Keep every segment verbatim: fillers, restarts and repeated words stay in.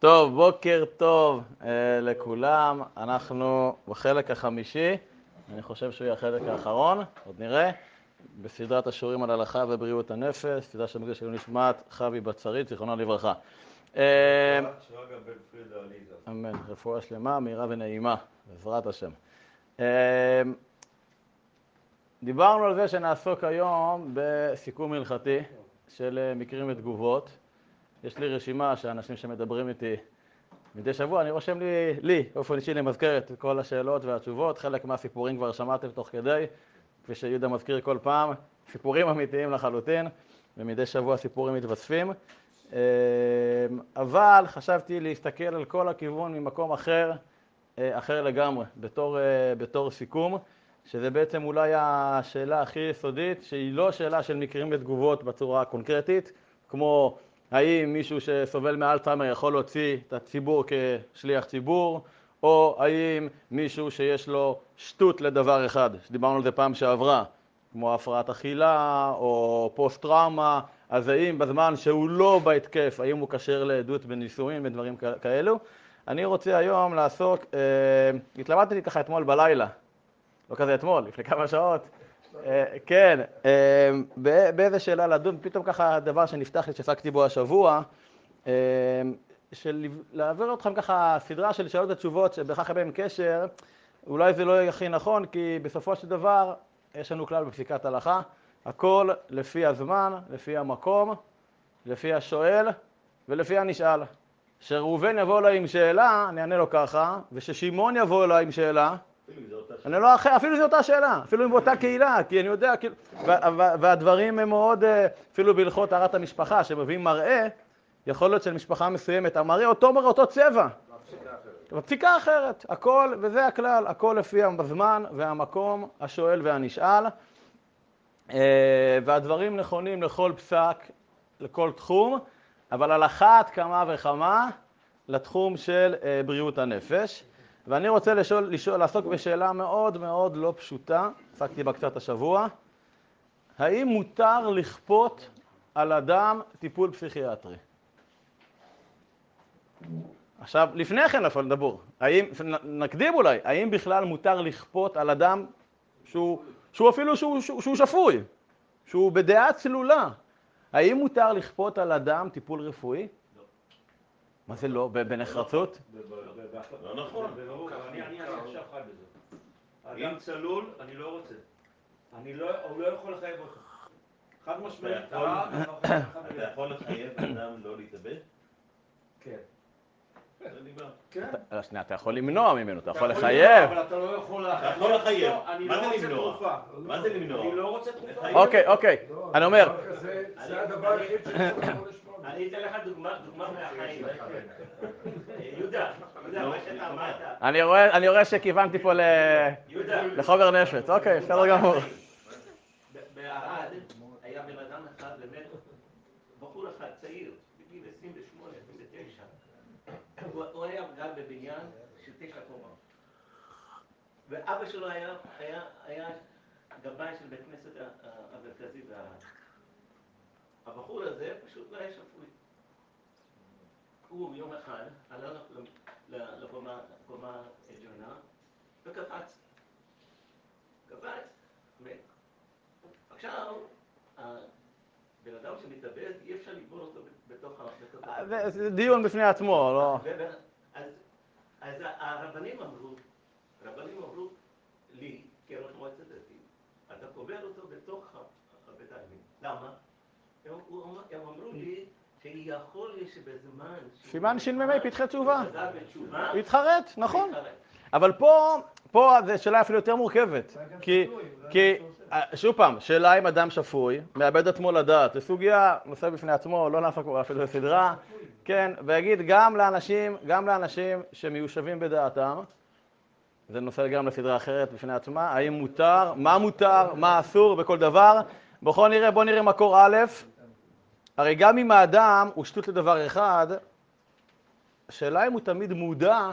טוב, בוקר טוב אה, לכולם. אנחנו בחלק החמישי, אני חושב שהוא יהיה החלק האחרון, עוד נראה, בסדרת השיעורים על הלכה ובריאות הנפש, סדרה של מגדל של נשמת חבי בצרית, זיכרונה לברכה. שרגא בן פרידה עליזה. אמן, רפואה שלמה, מהירה ונעימה, בעזרת השם. דיברנו על זה שנעסוק היום בסיכום הלכתי של מקרים ותגובות. יש לי רשימה שאנשים שמדברים איתי מדי שבוע, אני רושם לי, לי, באופן אישי למזכר את כל השאלות והתשובות. חלק מהסיפורים כבר שמעתם תוך כדי, כפי שיהודה מזכיר כל פעם, סיפורים אמיתיים לחלוטין, ומדי שבוע סיפורים מתווספים. אבל חשבתי להסתכל על כל הכיוון ממקום אחר, אחר לגמרי, בתור, בתור סיכום, שזה בעצם אולי השאלה הכי יסודית, שהיא לא שאלה של מקרים ותגובות בצורה קונקרטית, כמו האם מישהו שסובל מאלצהיימר יכול להוציא את הציבור כשליח ציבור, או האם מישהו שיש לו שטות לדבר אחד, שדיברנו על זה פעם שעברה, כמו הפרעת אכילה או פוסט-טראומה, אז האם בזמן שהוא לא בהתקף, האם הוא קשר לעדות בניסויים ודברים כאלו. אני רוצה היום לעסוק, אה, התלמדתי ככה אתמול בלילה, לא כזה אתמול, לפני כמה שעות, כן, באיזה שאלה לדון, פתאום ככה הדבר שנפתח לי, שפקתי בו השבוע, של להעביר אתכם ככה סדרה של שאלות ותשובות שבכך בהם קשר, אולי זה לא יהיה הכי נכון, כי בסופו של דבר יש לנו כלל בפסיקת הלכה, הכל לפי הזמן, לפי המקום, לפי השואל ולפי הנשאל. שראובן יבוא לו עם שאלה, אני אענה לו ככה, וששמעון יבוא לו עם שאלה, אני לא אחר, אפילו זו אותה שאלה, אפילו אם באותה קהילה, כי אני יודע, כאילו, והדברים הם מאוד, אפילו בהלכות טהרת המשפחה, שמביאים מראה, יכול להיות של משפחה מסוימת, המראה אותו מראה אותו צבע, בפסיקה אחרת, הכל, וזה הכלל, הכל לפי הזמן והמקום, השואל והנשאל, והדברים נכונים לכל פסק, לכל תחום, אבל על אחת כמה וכמה לתחום של בריאות הנפש. ואני רוצה לשאול, לשאול, לעסוק בשאלה מאוד מאוד לא פשוטה, עסקתי בה קצת השבוע, האם מותר לכפות על אדם טיפול פסיכיאטרי? עכשיו, לפני כן אפילו נדבר, האם, נקדים אולי, האם בכלל מותר לכפות על אדם שהוא, שהוא אפילו שהוא, שהוא, שהוא שפוי, שהוא בדעה צלולה, האם מותר לכפות על אדם טיפול רפואי? מה זה לא? בנחרצות? לא נכון. אני עכשיו חי בזה. אדם צלול, אני לא רוצה. אני לא, הוא לא יכול לחייב אותך. חד משמעית. אתה יכול לחייב אדם לא להתאבד? כן. זה נגמר. כן. שנייה, אתה יכול למנוע ממנו, אתה יכול לחייב. אבל אתה לא יכול אתה יכול לחייב. מה זה למנוע? מה זה למנוע? אני לא רוצה תרופה. אוקיי, אוקיי, אני אומר. זה הדבר היחיד שצריך לשמור. אני אתן לך דוגמה, דוגמה מהחיים. יהודה, יהודה, מה שאתה אמרת. אני רואה, אני רואה שכיוונתי פה לחומר נפץ. אוקיי, בסדר גמור. בערד היה בן אדם אחד, באמת, בחור אחד צעיר, בגיל עשרים ושמונה, עשרים ותשע. הוא היה גר בבניין של תשע קומות. ואבא שלו היה גבאי של בית כנסת המרכזי בערד. הבחור הזה פשוט לא היה שפוי. הוא יום אחד עלה לקומה עליונה וקפץ. קפץ, מת. עכשיו, הבן אדם שמתאבד, אי אפשר לגבור אותו בתוך ה... זה דיון בפני עצמו, לא? אז הרבנים אמרו, הרבנים אמרו לי, כראש מועצת דתית, אתה קובר אותו בתוך בית העלמין. למה? הם אמרו לי שיכול להיות שבזמן... סימן ש"מ פתחי תשובה. הוא התחרט, נכון. אבל פה, פה זו שאלה אפילו יותר מורכבת. כי, כי, שוב פעם, שאלה אם אדם שפוי, מאבד עצמו לדעת. זו סוגיה, נושא בפני עצמו, לא נעסוק אפילו בסדרה. כן, ויגיד גם לאנשים, גם לאנשים שמיושבים בדעתם, זה נושא גם לסדרה אחרת בפני עצמה, האם מותר, מה מותר, מה אסור בכל דבר. בואו נראה, בואו נראה מקור א', הרי גם אם האדם הוא שטות לדבר אחד, השאלה אם הוא תמיד מודע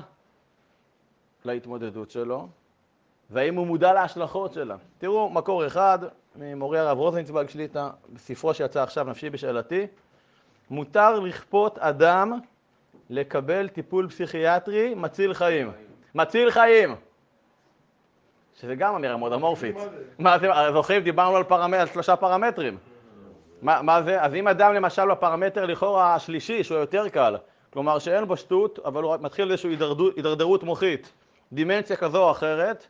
להתמודדות שלו, והאם הוא מודע להשלכות שלה. תראו, מקור אחד, ממורי הרב רוזנצוויג שליט"א, בספרו שיצא עכשיו, נפשי בשאלתי, מותר לכפות אדם לקבל טיפול פסיכיאטרי מציל חיים. מציל חיים! שזה גם אמירה מאוד אמורפית. מה זה? זוכרים, דיברנו על, פרמט, על שלושה פרמטרים. מה, מה זה? אז אם אדם למשל בפרמטר לכאורה השלישי, שהוא יותר קל, כלומר שאין בו שטות, אבל הוא מתחיל איזושהי הידרדרות מוחית, דימנציה כזו או אחרת,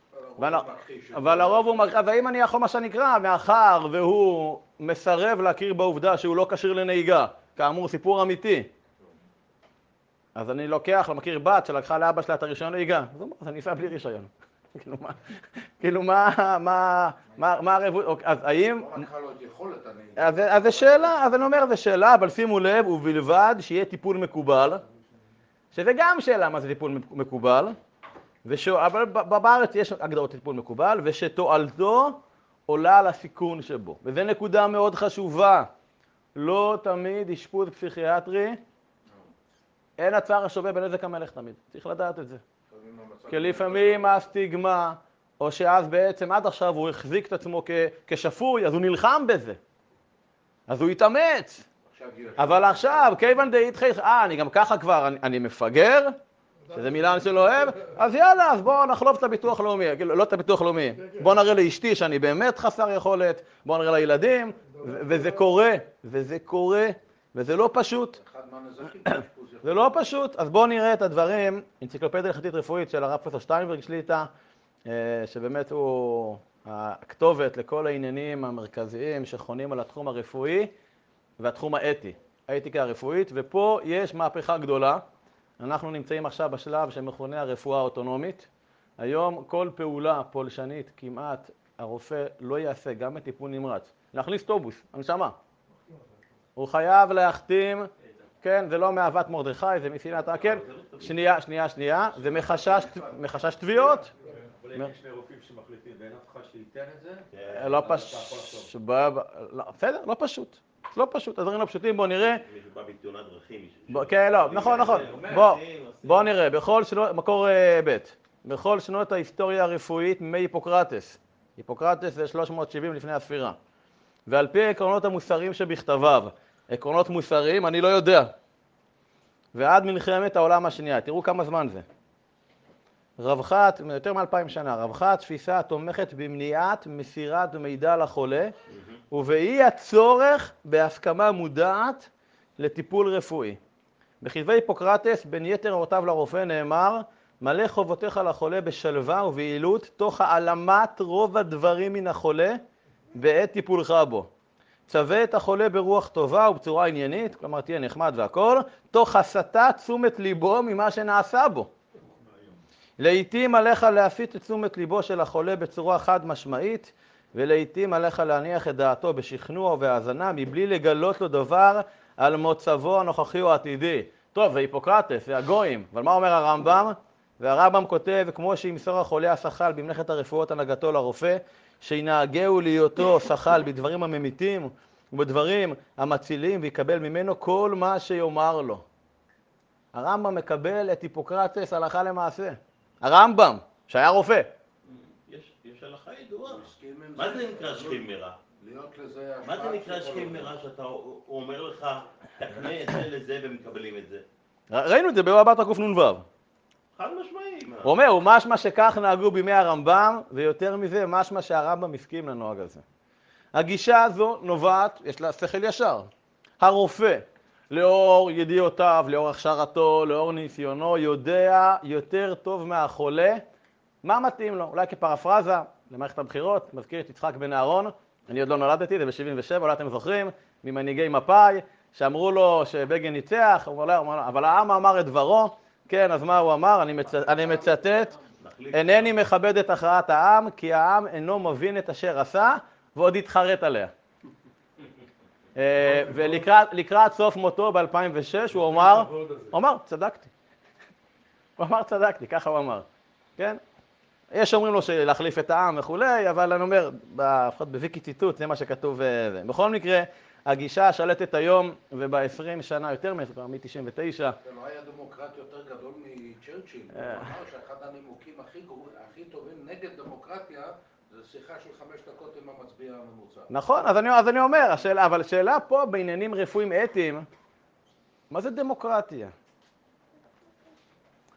אבל הרוב הוא מכחיש, אז האם אני יכול מה שנקרא, מאחר והוא מסרב להכיר בעובדה שהוא לא כשיר לנהיגה, כאמור סיפור אמיתי, אז אני לוקח, לא מכיר בת שלקחה לאבא שלה את הרישיון נהיגה, אז אני אסע בלי רישיון. כאילו מה, כאילו מה, מה, מה, מה הרבות, אז האם... אז זה שאלה, אז אני אומר, זה שאלה, אבל שימו לב, ובלבד שיהיה טיפול מקובל, שזה גם שאלה מה זה טיפול מקובל, אבל בארץ יש הגדרות טיפול מקובל, ושתועלתו עולה על הסיכון שבו. וזו נקודה מאוד חשובה. לא תמיד אשפוז פסיכיאטרי, אין הצער השווה בנזק המלך תמיד. צריך לדעת את זה. כי לפעמים הסטיגמה, או שאז בעצם עד עכשיו הוא החזיק את עצמו כשפוי, אז הוא נלחם בזה. אז הוא התאמץ. אבל עכשיו, כיוון דאיתכי, אה, אני גם ככה כבר, אני, אני מפגר, שזה מילה שאני לא אוהב, אז יאללה, אז בואו נחלוף את הביטוח לאומי, לא את הביטוח לאומי. בואו נראה לאשתי שאני באמת חסר יכולת, בואו נראה לילדים, וזה קורה, וזה קורה, וזה לא פשוט. זה לא פשוט, אז בואו נראה את הדברים, אנציקלופדיה הלכתית רפואית של הרב פרופסור שטיינברג שליטה, שבאמת הוא הכתובת לכל העניינים המרכזיים שחונים על התחום הרפואי והתחום האתי, האתיקה הרפואית, ופה יש מהפכה גדולה. אנחנו נמצאים עכשיו בשלב שמכונה הרפואה האוטונומית. היום כל פעולה פולשנית כמעט הרופא לא יעשה, גם בטיפול נמרץ. להכניס טובוס, הנשמה. הוא חייב להחתים, כן, זה לא מאהבת מרדכי, זה מסילת, כן, שנייה, שנייה, שנייה, זה מחשש, מחשש תביעות. אבל אם יש שני רופאים שמחליטים ואין אף אחד שייתן את זה? לא פשוט, בסדר, לא פשוט. לא פשוט, הדברים לא פשוטים, בואו נראה. בא בתאונת דרכים. כן, לא, נכון, נכון. בואו נראה, בכל שנות, מקור ב', בכל שנות ההיסטוריה הרפואית מימי היפוקרטס. היפוקרטס זה שלוש מאות שבעים לפני הספירה. ועל פי העקרונות המוסריים שבכתביו, עקרונות מוסריים, אני לא יודע. ועד מלחמת העולם השנייה, תראו כמה זמן זה. רווחת, יותר מאלפיים שנה, רווחת תפיסה התומכת במניעת מסירת מידע לחולה, ובאי הצורך בהסכמה מודעת לטיפול רפואי. בכתבי היפוקרטס, בין יתר הוראותיו לרופא נאמר, מלא חובותיך לחולה בשלווה וביעילות, תוך העלמת רוב הדברים מן החולה בעת טיפולך בו. צווה את החולה ברוח טובה ובצורה עניינית, כלומר תהיה נחמד והכל, תוך הסטת תשומת ליבו ממה שנעשה בו. לעתים עליך להסיט את תשומת ליבו של החולה בצורה חד משמעית, ולעתים עליך להניח את דעתו בשכנוע ובהאזנה, מבלי לגלות לו דבר על מוצבו הנוכחי או העתידי. טוב, זה היפוקרטס, זה הגויים, אבל מה אומר הרמב"ם? והרמב"ם כותב, כמו שימסור החולה השחל במלאכת הרפואות הנהגתו לרופא, שינהגהו להיותו שחל בדברים הממיתים ובדברים המצילים, ויקבל ממנו כל מה שיאמר לו. הרמב"ם מקבל את היפוקרטס הלכה למעשה. הרמב"ם, שהיה רופא. יש, יש הלכה ידועה. מה זה נקרא שכיב מרע? מה זה נקרא שכיב מרע שאתה אומר לך, תקנה את זה לזה ומקבלים את זה? ראינו את זה בבבא בתרא קנ"ו. חד משמעי. הוא אומר, הוא משמע שכך נהגו בימי הרמב"ם, ויותר מזה, משמע שהרמב"ם הסכים לנוהג הזה. הגישה הזו נובעת, יש לה שכל ישר. הרופא, לאור ידיעותיו, לאור הכשרתו, לאור ניסיונו, יודע יותר טוב מהחולה מה מתאים לו. אולי כפרפרזה למערכת הבחירות, מזכיר את יצחק בן אהרון, אני עוד לא נולדתי, זה ב-שבעים ושבע, אולי אתם זוכרים, ממנהיגי מפא"י, שאמרו לו שבגין ניצח, אבל העם אמר את דברו, כן, אז מה הוא אמר? אני, מצ... אני מצטט, אינני מכבד את הכרעת העם, כי העם אינו מבין את אשר עשה, ועוד יתחרט עליה. ולקראת סוף מותו ב-אלפיים ושש הוא אמר, הוא אמר, צדקתי. הוא אמר, צדקתי, ככה הוא אמר. כן? יש אומרים לו להחליף את העם וכולי, אבל אני אומר, לפחות בוויקי ציטוט, זה מה שכתוב. בכל מקרה, הגישה השלטת היום וב-עשרים שנה יותר מ-תשעים ותשע. זה לא היה דמוקרט יותר גדול מצ'רצ'יל. הוא אמר שאחד הנימוקים הכי טובים נגד דמוקרטיה זה שיחה של חמש דקות עם המצביע הממוצע. נכון, אז אני, אז אני אומר, השאלה, אבל שאלה פה בעניינים רפואיים אתיים, מה זה דמוקרטיה?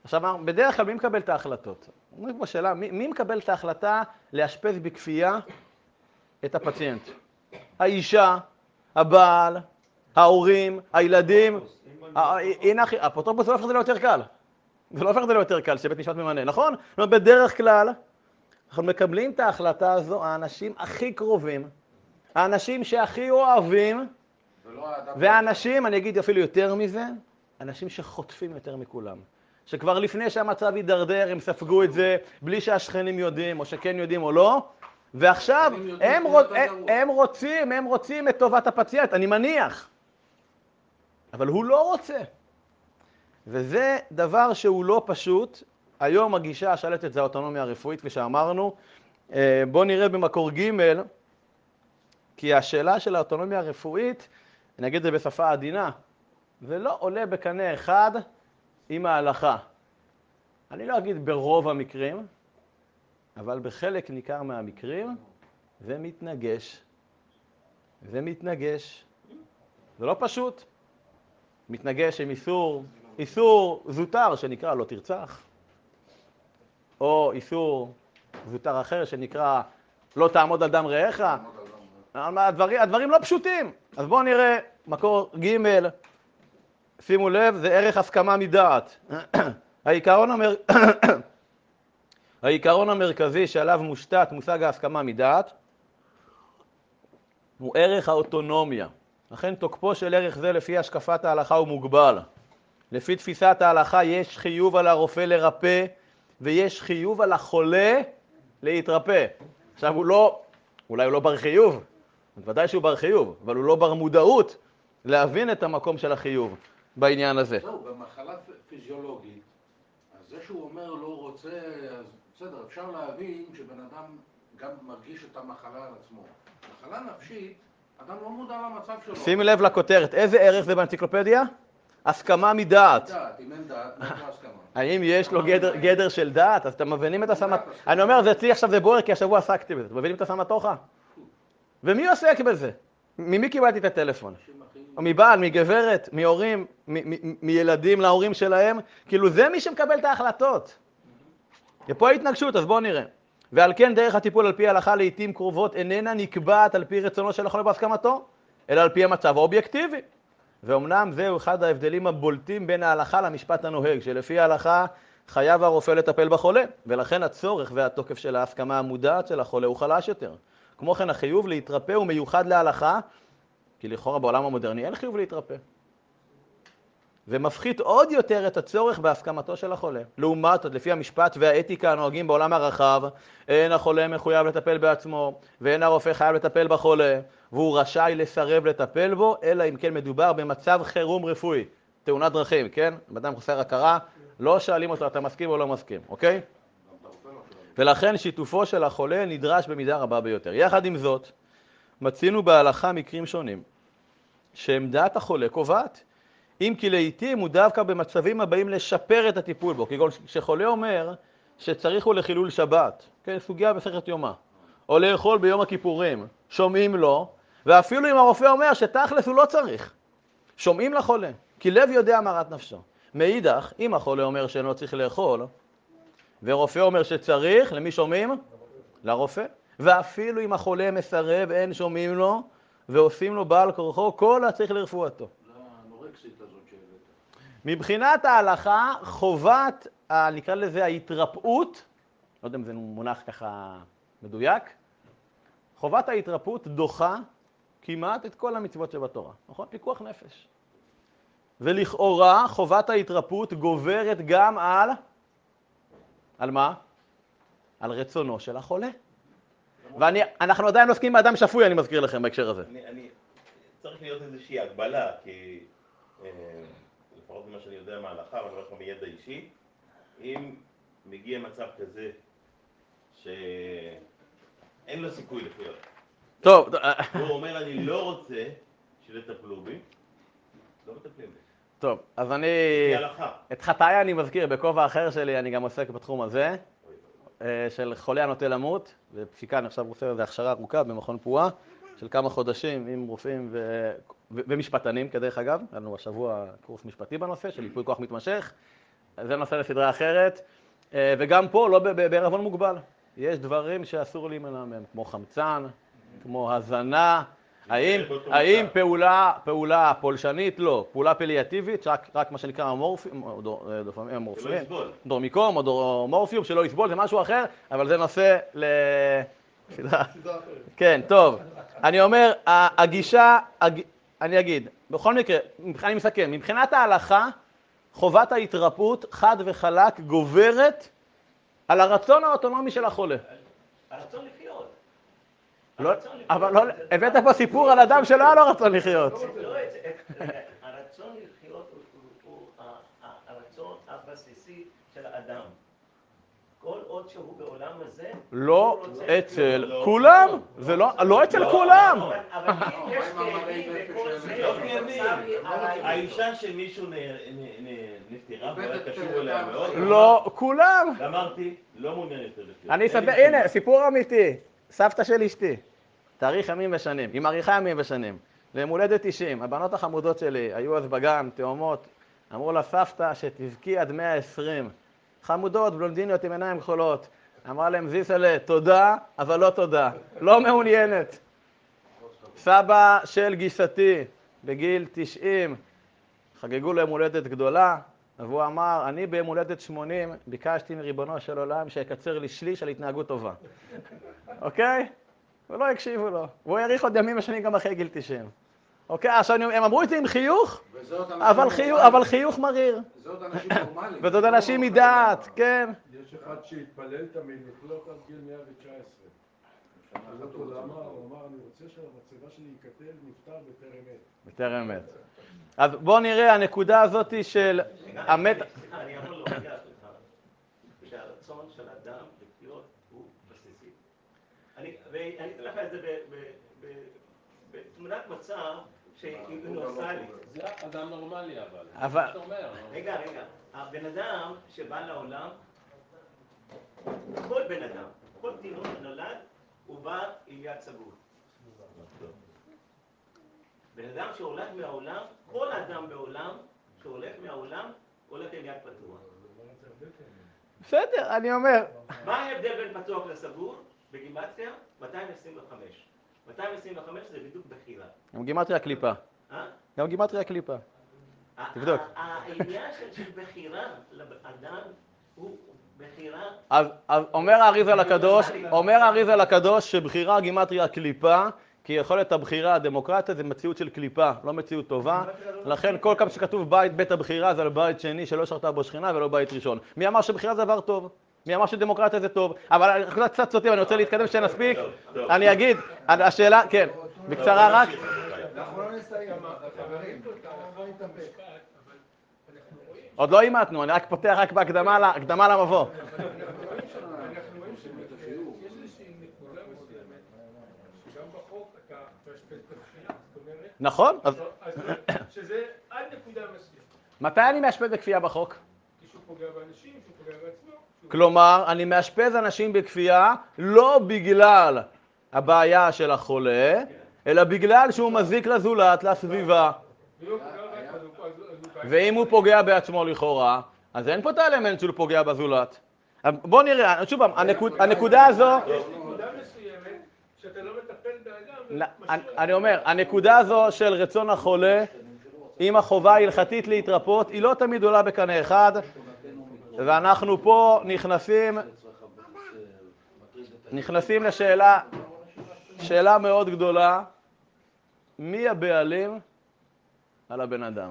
עכשיו, בדרך כלל מי מקבל את ההחלטות? אומרים פה שאלה, מי, מי מקבל את ההחלטה לאשפז בכפייה את הפציינט? האישה, הבעל, ההורים, הילדים. הנה, האפוטרופוס לא הופך את זה ליותר קל. זה לא הופך את זה ליותר קל שבית משפט ממנה, נכון? בדרך כלל, אנחנו מקבלים את ההחלטה הזו, האנשים הכי קרובים, האנשים שהכי אוהבים, והאנשים, אני אגיד אפילו יותר מזה, אנשים שחוטפים יותר מכולם. שכבר לפני שהמצב יידרדר, הם ספגו את זה, בלי שהשכנים יודעים, או שכן יודעים או לא, ועכשיו הם, רוצ, הם, הם רוצים, הם רוצים את טובת הפציינט, אני מניח. אבל הוא לא רוצה. וזה דבר שהוא לא פשוט. היום הגישה השלטת זה האוטונומיה הרפואית, כפי שאמרנו. בואו נראה במקור ג', כי השאלה של האוטונומיה הרפואית, אני אגיד את זה בשפה עדינה, זה לא עולה בקנה אחד עם ההלכה. אני לא אגיד ברוב המקרים, אבל בחלק ניכר מהמקרים זה מתנגש. זה מתנגש. זה לא פשוט. מתנגש עם איסור, איסור זוטר שנקרא לא תרצח, או איסור זוטר אחר שנקרא לא תעמוד על דם רעך. הדברים, הדברים לא פשוטים. אז בואו נראה מקור ג', שימו לב, זה ערך הסכמה מדעת. העיקרון, המר... העיקרון המרכזי שעליו מושתת מושג ההסכמה מדעת הוא ערך האוטונומיה. לכן תוקפו של ערך זה לפי השקפת ההלכה הוא מוגבל. לפי תפיסת ההלכה יש חיוב על הרופא לרפא ויש חיוב על החולה להתרפא. עכשיו הוא לא, אולי הוא לא בר חיוב, ודאי שהוא בר חיוב, אבל הוא לא בר מודעות להבין את המקום של החיוב בעניין הזה. זהו, במחלה פיזיולוגית, אז זה שהוא אומר לא רוצה, אז בסדר, אפשר להבין שבן אדם גם מרגיש את המחלה על עצמו. מחלה נפשית, אדם לא מודע למצב שלו. שימי לב לכותרת, איזה ערך זה באנציקלופדיה? הסכמה מדעת. דעת, אם אין דעת, אין לו הסכמה. האם יש לו גדר, גדר של דעת? אז אתם מבינים את הסמת... אני אומר, זה אצלי עכשיו זה בוער, כי השבוע עסקתי בזה. אתם מבינים את הסמטוחה? ומי עוסק בזה? ממי קיבלתי את הטלפון? מבעל, מגברת, מהורים, מילדים להורים שלהם? כאילו זה מי שמקבל את ההחלטות. ופה ההתנגשות, אז בואו נראה. ועל כן דרך הטיפול על פי ההלכה לעתים קרובות איננה נקבעת על פי רצונו של החולה בהסכמתו, אלא על פי המצב האובייקטיבי. ואומנם זהו אחד ההבדלים הבולטים בין ההלכה למשפט הנוהג, שלפי ההלכה חייב הרופא לטפל בחולה, ולכן הצורך והתוקף של ההסכמה המודעת של החולה הוא חלש יותר. כמו כן החיוב להתרפא הוא מיוחד להלכה, כי לכאורה בעולם המודרני אין חיוב להתרפא. ומפחית עוד יותר את הצורך בהסכמתו של החולה. לעומת, לפי המשפט והאתיקה הנוהגים בעולם הרחב, אין החולה מחויב לטפל בעצמו, ואין הרופא חייב לטפל בחולה, והוא רשאי לסרב לטפל בו, אלא אם כן מדובר במצב חירום רפואי, תאונת דרכים, כן? אדם חוסר הכרה, לא שואלים אותו, אתה מסכים או לא מסכים, אוקיי? ולכן שיתופו של החולה נדרש במידה רבה ביותר. יחד עם זאת, מצינו בהלכה מקרים שונים, שעמדת החולה קובעת, אם כי לעתים הוא דווקא במצבים הבאים לשפר את הטיפול בו, כגון שחולה אומר שצריך הוא לחילול שבת, כן, סוגיה בסכת יומא, או לאכול ביום הכיפורים, שומעים לו, ואפילו אם הרופא אומר שתכלס הוא לא צריך, שומעים לחולה, כי לב יודע מרת נפשו. מאידך, אם החולה אומר שאינו צריך לאכול, ורופא אומר שצריך, למי שומעים? לרופא. ואפילו אם החולה מסרב, אין שומעים לו, ועושים לו בעל כורחו, כל הצריך לרפואתו. מבחינת ההלכה, חובת, נקרא לזה ההתרפאות, לא יודע אם זה מונח ככה מדויק, חובת ההתרפאות דוחה כמעט את כל המצוות שבתורה, נכון? פיקוח נפש. ולכאורה חובת ההתרפאות גוברת גם על, על מה? על רצונו של החולה. ואנחנו עדיין עוסקים באדם שפוי, אני מזכיר לכם בהקשר הזה. אני, אני צריך להיות איזושהי הגבלה, כי אה, לפחות ממה שאני יודע מההלכה, אבל אני אומר לך מידע אישי, אם מגיע מצב כזה שאין לו סיכוי לחיות, טוב, הוא אומר אני לא רוצה שתטפלו בי, לא מטפלים בי. טוב, אז אני, ההלכה. את חטאי אני מזכיר, בכובע אחר שלי אני גם עוסק בתחום הזה, של חולה הנוטה למות, בפסיקה אני עכשיו עושה איזו הכשרה ארוכה במכון פועה, של כמה חודשים עם רופאים ו... ו... ומשפטנים, כדרך אגב, היה לנו השבוע קורס משפטי בנושא, של ייפוי כוח מתמשך, זה נושא לסדרה אחרת, וגם פה לא בערבון מוגבל. יש דברים שאסור להימנע מהם, כמו חמצן, כמו הזנה. האם, האם פעולה, פעולה פולשנית? לא. פעולה פליאטיבית, רק, רק מה שנקרא מורפיום, דורמיקום או דורמורפיום, שלא יסבול, זה משהו אחר, אבל זה נושא ל... כן, טוב. אני אומר, הגישה, אני אגיד, בכל מקרה, אני מסכם, מבחינת ההלכה, חובת ההתרפאות חד וחלק גוברת על הרצון האוטונומי של החולה. הרצון לחיות. לא, אבל לא, הבאת פה סיפור על אדם שלא היה לו רצון לחיות. הרצון לחיות הוא הרצון הבסיסי של האדם. כל עוד שהוא בעולם הזה, לא אצל כולם, זה לא אצל כולם. אבל אם יש כאבים וכל זה, האישה שמישהו נפטרה והיה קשור אליה מאוד. לא כולם. אמרתי, לא מעוניין יותר לחיות. אני אספר, הנה, סיפור אמיתי. סבתא של אשתי, תאריך ימים ושנים, היא מאריכה ימים ושנים. ליום הולדת תשעים, הבנות החמודות שלי היו אז בגן, תאומות, אמרו לה סבתא שתבכי עד מאה ועשרים. חמודות, בלונדיניות עם עיניים כחולות. אמרה להם, זיסלה, תודה, אבל לא תודה. לא מעוניינת. סבא של גיסתי, בגיל תשעים, חגגו לו יום הולדת גדולה, והוא אמר, אני ביום הולדת שמונים ביקשתי מריבונו של עולם שיקצר לי שליש על התנהגות טובה. אוקיי? ולא הקשיבו לו. והוא יאריך עוד ימים ושנים גם אחרי גיל תשעים. אוקיי, עכשיו הם אמרו את זה עם חיוך, אבל חיוך, אבל חיוך מריר. זה עוד אנשים נורמליים. וזאת אנשים מדעת, כן. יש אחד שהתפלל תמיד לחיות עד גיל מאה ותשע עשרה. שאלו אותו למה, הוא אמר, אני רוצה שהמצבה שלי ייכתב נפטר בטרם עת. בטרם עת. אז בואו נראה, הנקודה הזאת של המת... אני יכול להודיע לך שהרצון של אדם לחיות הוא בסיסי. ואני אתן לך את זה בתמונת מצב שהיא אוניברסלית. זה אדם נורמלי אבל. אבל... רגע, רגע. הבן אדם שבא לעולם, כל בן אדם, כל תינוק נולד, הוא בא עם יד סגור. בן אדם שהולך מהעולם, כל אדם בעולם שהולך מהעולם, הולך עם יד פתוח. בסדר, אני אומר... מה ההבדל בין פתוח לסגור? בגימטריה, מאתיים עשרים וחמש. מאתיים עשרים וחמש זה בדיוק בחירה. גם גימטריה קליפה. אה? גם גימטריה קליפה. תבדוק. העניין של בחירה לאדם הוא בחירה... אז אומר האריז"ל הקדוש, אומר האריז"ל הקדוש שבחירה גימטריה קליפה, כי יכולת הבחירה הדמוקרטית זה מציאות של קליפה, לא מציאות טובה. לכן כל פעם שכתוב בית בית הבחירה זה על בית שני שלא שרתה בו שכינה ולא בית ראשון. מי אמר שבחירה זה דבר טוב? מי אמר שדמוקרטיה זה טוב? אבל אנחנו קצת סוטים, אני רוצה להתקדם שנספיק. אני אגיד, השאלה, כן, בקצרה רק. אנחנו לא נסתיים, חברים, עוד לא אימתנו, אני רק פותח רק בהקדמה למבוא. נכון? שזה עד נקודה מסוימת. מתי אני מאשפז בכפייה בחוק? כשהוא פוגע באנשים, כשהוא פוגע בעצמו. כלומר, אני מאשפז אנשים בכפייה לא בגלל הבעיה של החולה, אלא בגלל שהוא מזיק לזולת, לסביבה. ואם הוא פוגע בעצמו לכאורה, אז אין פה את האלמנט שהוא פוגע בזולת. בוא נראה, שוב פעם, הנקודה הזו... נקודה מסוימת שאתה לא מטפל באדם... אני אומר, הנקודה הזו של רצון החולה, עם החובה ההלכתית להתרפות, היא לא תמיד עולה בקנה אחד, ואנחנו פה נכנסים, נכנסים לשאלה, שאלה מאוד גדולה, מי הבעלים על הבן אדם?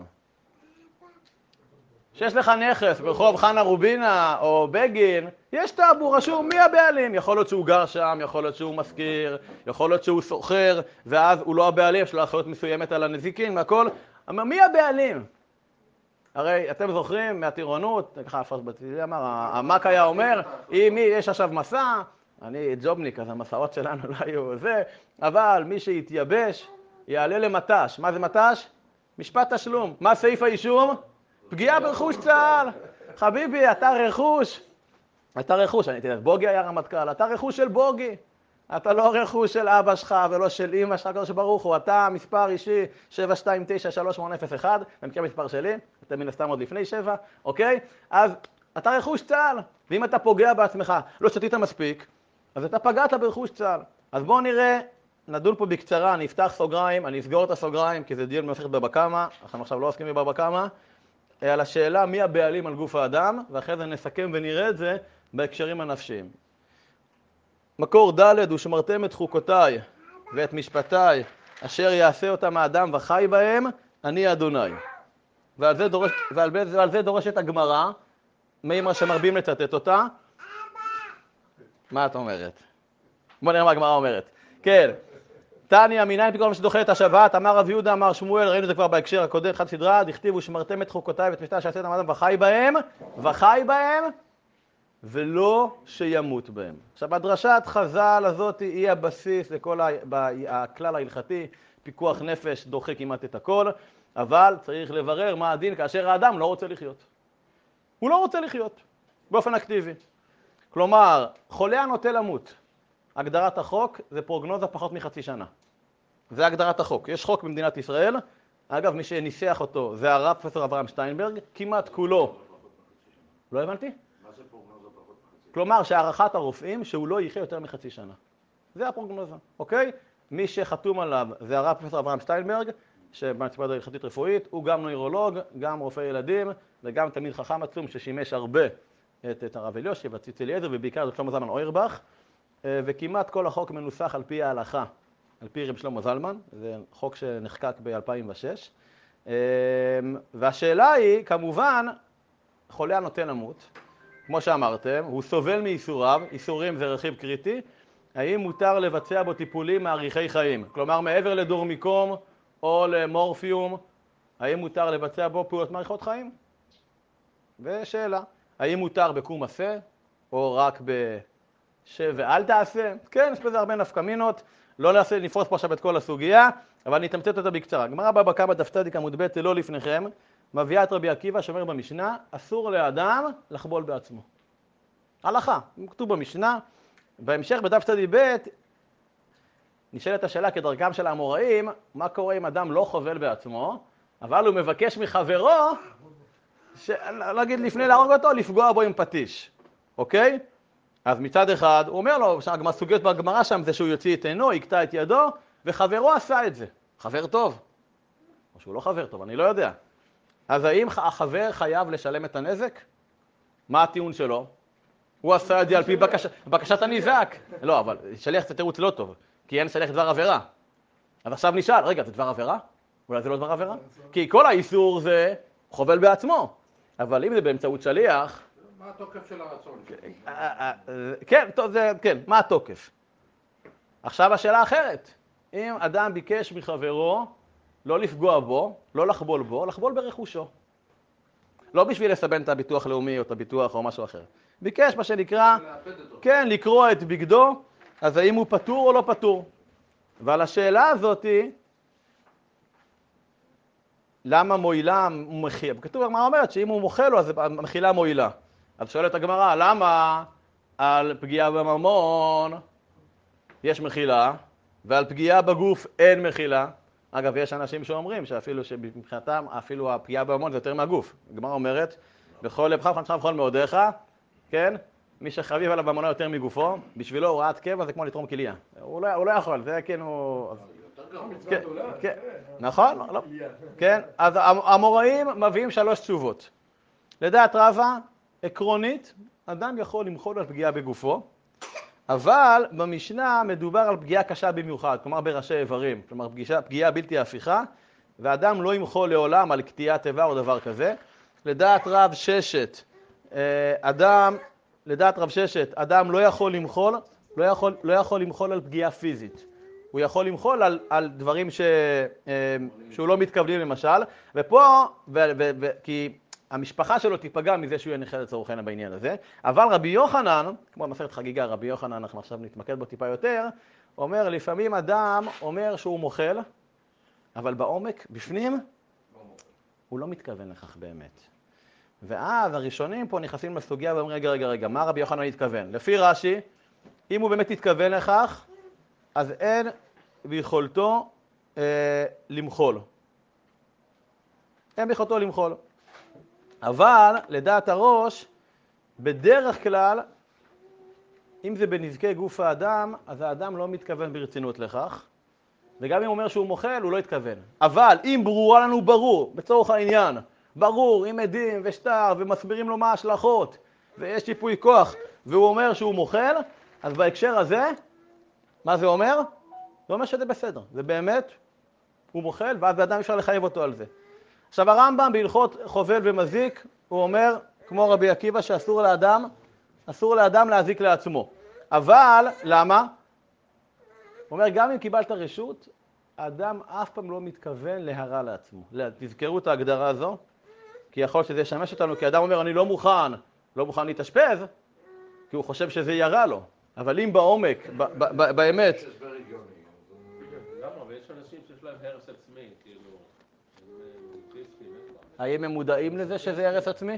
שיש לך נכס ברחוב חנה רובינה או בגין, יש טאבו רשום מי הבעלים. יכול להיות שהוא גר שם, יכול להיות שהוא מזכיר, יכול להיות שהוא סוחר, ואז הוא לא הבעלים, יש לו אחריות מסוימת על הנזיקין והכל. אבל מי הבעלים? הרי אתם זוכרים מהטירונות, ככה אפרס בצילי אמר, המק היה אומר, אם מי יש עכשיו מסע, אני ג'ובניק, אז המסעות שלנו לא היו זה, אבל מי שיתייבש יעלה למטש. מה זה מטש? משפט תשלום. מה סעיף האישום? פגיעה ברכוש צה"ל. חביבי, אתה רכוש. אתה רכוש, אני תדעת, בוגי היה רמטכ"ל, אתה רכוש של בוגי. אתה לא רכוש של אבא שלך ולא של אמא שלך, הקדוש ברוך הוא, אתה מספר אישי שבע שתיים תשע שלוש שמונה אפס אחת, במקרה מספר שלי, אתם מן הסתם עוד לפני שבע, אוקיי? אז אתה רכוש צה"ל, ואם אתה פוגע בעצמך, לא שתית מספיק, אז אתה פגעת ברכוש צה"ל. אז בואו נראה, נדון פה בקצרה, אני אפתח סוגריים, אני אסגור את הסוגריים, כי זה דיון במסכת בבא קמא, אנחנו עכשיו לא עוסקים בבבא קמא, על השאלה מי הבעלים על גוף האדם, ואחרי זה נסכם ונראה את זה בהקשרים הנפשיים. מקור ד' ושמרתם את חוקותיי ואת משפטיי, אשר יעשה אותם האדם וחי בהם, אני אדוני. ועל זה, דורש, ועל, ועל זה דורשת הגמרא, מימרה שמרבים לצטט אותה. מה את אומרת? בוא נראה מה הגמרא אומרת. כן. תניא, מניין פתאום שדוחה את השבת, אמר רב יהודה, אמר שמואל, ראינו את זה כבר בהקשר הקודם, חד סדרה, דכתיב ושמרתם את חוקותיי ואת משפטיי, שעשה אותם האדם וחי בהם, וחי בהם, ולא שימות בהם. עכשיו, הדרשת חז"ל הזאת היא הבסיס לכל הכלל ההלכתי, פיקוח נפש דוחה כמעט את הכל, אבל צריך לברר מה הדין כאשר האדם לא רוצה לחיות. הוא לא רוצה לחיות, באופן אקטיבי. כלומר, חולה הנוטה למות. הגדרת החוק זה פרוגנוזה פחות מחצי שנה. זה הגדרת החוק. יש חוק במדינת ישראל, אגב, מי שניסח אותו זה הרב פרופסור אברהם שטיינברג, כמעט כולו. לא הבנתי? מה זה פרוגנוזה פחות מחצי? כלומר, שהערכת הרופאים שהוא לא יחיה יותר מחצי שנה. זה הפרוגנוזה, אוקיי? מי שחתום עליו זה הרב פרופסור אברהם שטיינברג, שבאנציקלופדיה ההלכתית רפואית, הוא גם נוירולוג, גם רופא ילדים, וגם תלמיד חכם עצום ששימש הרבה את, את הרב אלישיב וציץ אליעזר, ובעיקר את שלמה זלמן אוירבך, וכמעט כל החוק מנוסח על פי ההלכה, על פי רב שלמה זלמן, זה חוק שנחקק ב-אלפיים ושש. והשאלה היא, כמובן, חולה הנוטה למות, כמו שאמרתם, הוא סובל מייסוריו, ייסורים זה רכיב קריטי, האם מותר לבצע בו טיפולים מאריכי חיים? כלומר, מעבר לדורמיקום או למורפיום, האם מותר לבצע בו פעולות מאריכות חיים? ושאלה, האם מותר בקום עשה, או רק בשב ואל תעשה? כן, יש בזה הרבה נפקמינות, לא נעשה נפרוס פה עכשיו את כל הסוגיה, אבל אני אתמצת אותה בקצרה. גמרא בבא קמא דף צ עמוד ב' לא לפניכם, מביאה את רבי עקיבא שאומר במשנה, אסור לאדם לחבול בעצמו. הלכה, כתוב במשנה, בהמשך בדף צ ב' נשאלת השאלה כדרכם של האמוראים, מה קורה אם אדם לא חובל בעצמו, אבל הוא מבקש מחברו, נגיד לפני להרוג אותו, לפגוע בו עם פטיש, אוקיי? אז מצד אחד, הוא אומר לו, הסוגיות בגמרא שם זה שהוא יוציא את עינו, יקטע את ידו, וחברו עשה את זה. חבר טוב. או שהוא לא חבר טוב, אני לא יודע. אז האם החבר חייב לשלם את הנזק? מה הטיעון שלו? הוא עשה את זה על פי בקש... בקשת הניזק. לא, אבל שליח את התירוץ לא טוב, כי אין שליח דבר עבירה. אז עכשיו נשאל, רגע, זה דבר עבירה? אולי זה לא דבר עבירה? כי כל האיסור זה חובל בעצמו. אבל אם זה באמצעות שליח... מה התוקף של הרצון? כן, זה, כן, מה התוקף? עכשיו השאלה אחרת. אם אדם ביקש מחברו לא לפגוע בו, לא לחבול בו, לחבול ברכושו. לא בשביל לסבן את הביטוח לאומי או את הביטוח או משהו אחר. ביקש מה שנקרא, כן, לקרוא את בגדו, אז האם הוא פטור או לא פטור? ועל השאלה הזאת, למה מועילה מחילה? כתוב, הגמרא אומרת שאם הוא מוחה לו, אז המחילה מועילה. אז שואלת הגמרא, למה על פגיעה בממון יש מחילה, ועל פגיעה בגוף אין מחילה? אגב, יש אנשים שאומרים שאפילו שמבחינתם, אפילו הפגיעה בממון זה יותר מהגוף. הגמרא אומרת, בכל לבך ובכל נפשך ובכל מאודיך, כן? מי שחביב עליו בממונו יותר מגופו, בשבילו הוראת קבע זה כמו לתרום כליה. הוא לא, הוא לא יכול, זה כן הוא... כן, כן, נכון? לא. כן, אז האמוראים מביאים שלוש תשובות. לדעת רבא, עקרונית, אדם יכול למחול על פגיעה בגופו, אבל במשנה מדובר על פגיעה קשה במיוחד, כלומר בראשי איברים, כלומר פגיעה, פגיעה בלתי הפיכה, ואדם לא ימחול לעולם על קטיעת איבר או דבר כזה. לדעת רב ששת, אדם, לדעת רב ששת, אדם לא יכול למחול, לא יכול, לא יכול למחול על פגיעה פיזית. הוא יכול למחול על, על דברים ש, שהוא לא מתכוונים למשל, ופה, ו, ו, ו, כי המשפחה שלו תיפגע מזה שהוא יהיה נכה לצורכנה בעניין הזה, אבל רבי יוחנן, כמו במסכת חגיגה, רבי יוחנן, אנחנו עכשיו נתמקד בו טיפה יותר, אומר, לפעמים אדם אומר שהוא מוחל, אבל בעומק, בפנים, הוא לא מתכוון לכך באמת. ואז הראשונים פה נכנסים לסוגיה ואומרים, רגע, רגע, רגע, מה רבי יוחנן התכוון? לפי רש"י, אם הוא באמת התכוון לכך, אז אין ביכולתו אה, למחול. אין ביכולתו למחול. אבל לדעת הראש, בדרך כלל, אם זה בנזקי גוף האדם, אז האדם לא מתכוון ברצינות לכך, וגם אם הוא אומר שהוא מוחל, הוא לא התכוון. אבל אם ברורה לנו ברור, בצורך העניין, ברור, עם עדים ושטר, ומסבירים לו מה ההשלכות, ויש שיפוי כוח, והוא אומר שהוא מוחל, אז בהקשר הזה, מה זה אומר? זה אומר שזה בסדר. זה באמת, הוא מוחל, ואז האדם אפשר לחייב אותו על זה. עכשיו הרמב"ם בהלכות חובל ומזיק, הוא אומר, כמו רבי עקיבא, שאסור לאדם, אסור לאדם להזיק לעצמו. אבל, למה? הוא אומר, גם אם קיבלת רשות, האדם אף פעם לא מתכוון להרע לעצמו. תזכרו את ההגדרה הזו, כי יכול שזה ישמש אותנו, כי האדם אומר, אני לא מוכן, לא מוכן להתאשפז, כי הוא חושב שזה ירע לו. אבל אם בעומק, באמת... למה? ויש אנשים שיש להם הרס עצמי, כאילו... האם הם מודעים לזה שזה הרס עצמי?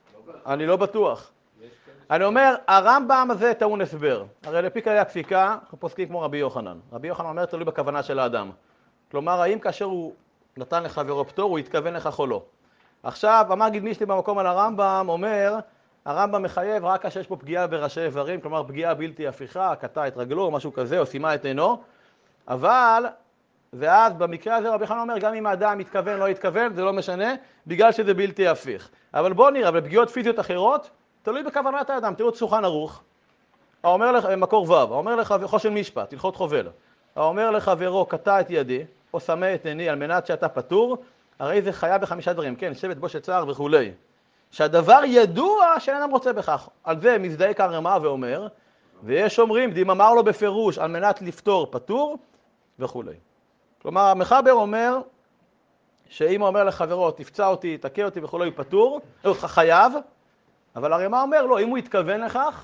אני לא בטוח. אני אומר, הרמב"ם הזה טעון הסבר. הרי לפי כללי הפסיקה, אנחנו פוסקים כמו רבי יוחנן. רבי יוחנן אומר, תלוי בכוונה של האדם. כלומר, האם כאשר הוא נתן לחברו פטור, הוא התכוון לכך או לא. עכשיו, המגיד מישלי במקום על הרמב"ם אומר, הרמב"ם מחייב רק כאשר יש פה פגיעה בראשי איברים, כלומר פגיעה בלתי הפיכה, קטע את רגלו, משהו כזה, או סימה את עינו. אבל, ואז במקרה הזה רבי יוחנן אומר, גם אם האדם מתכוון, לא התכוון, זה לא משנה, בגלל שזה בלתי הפיך. אבל בוא נראה, בפגיעות פיזיות אחרות, תלוי בכוונת האדם. תראו את שולחן ערוך, האומר לך, מקור ו', האומר לך, חושן משפט, הלכות חובל, האומר לחברו, קטע את ידי, או סמא את עיני, על מנת שאתה פטור, הרי זה חיה בחמישה דברים, כן, שבט בושת צער וכולי. שהדבר ידוע שאין אדם רוצה בכך. על זה מזדעק הרמ"א ואומר, ויש אומרים, דים אמר לו בפירוש, על מנת לפתור פטור וכולי. כלומר, המחבר אומר, שאם הוא אומר לחברו, תפצע אותי, תכה אותי וכולי, הוא פטור, הוא חייב, אבל הרמ"א אומר לו, אם הוא יתכוון לכך,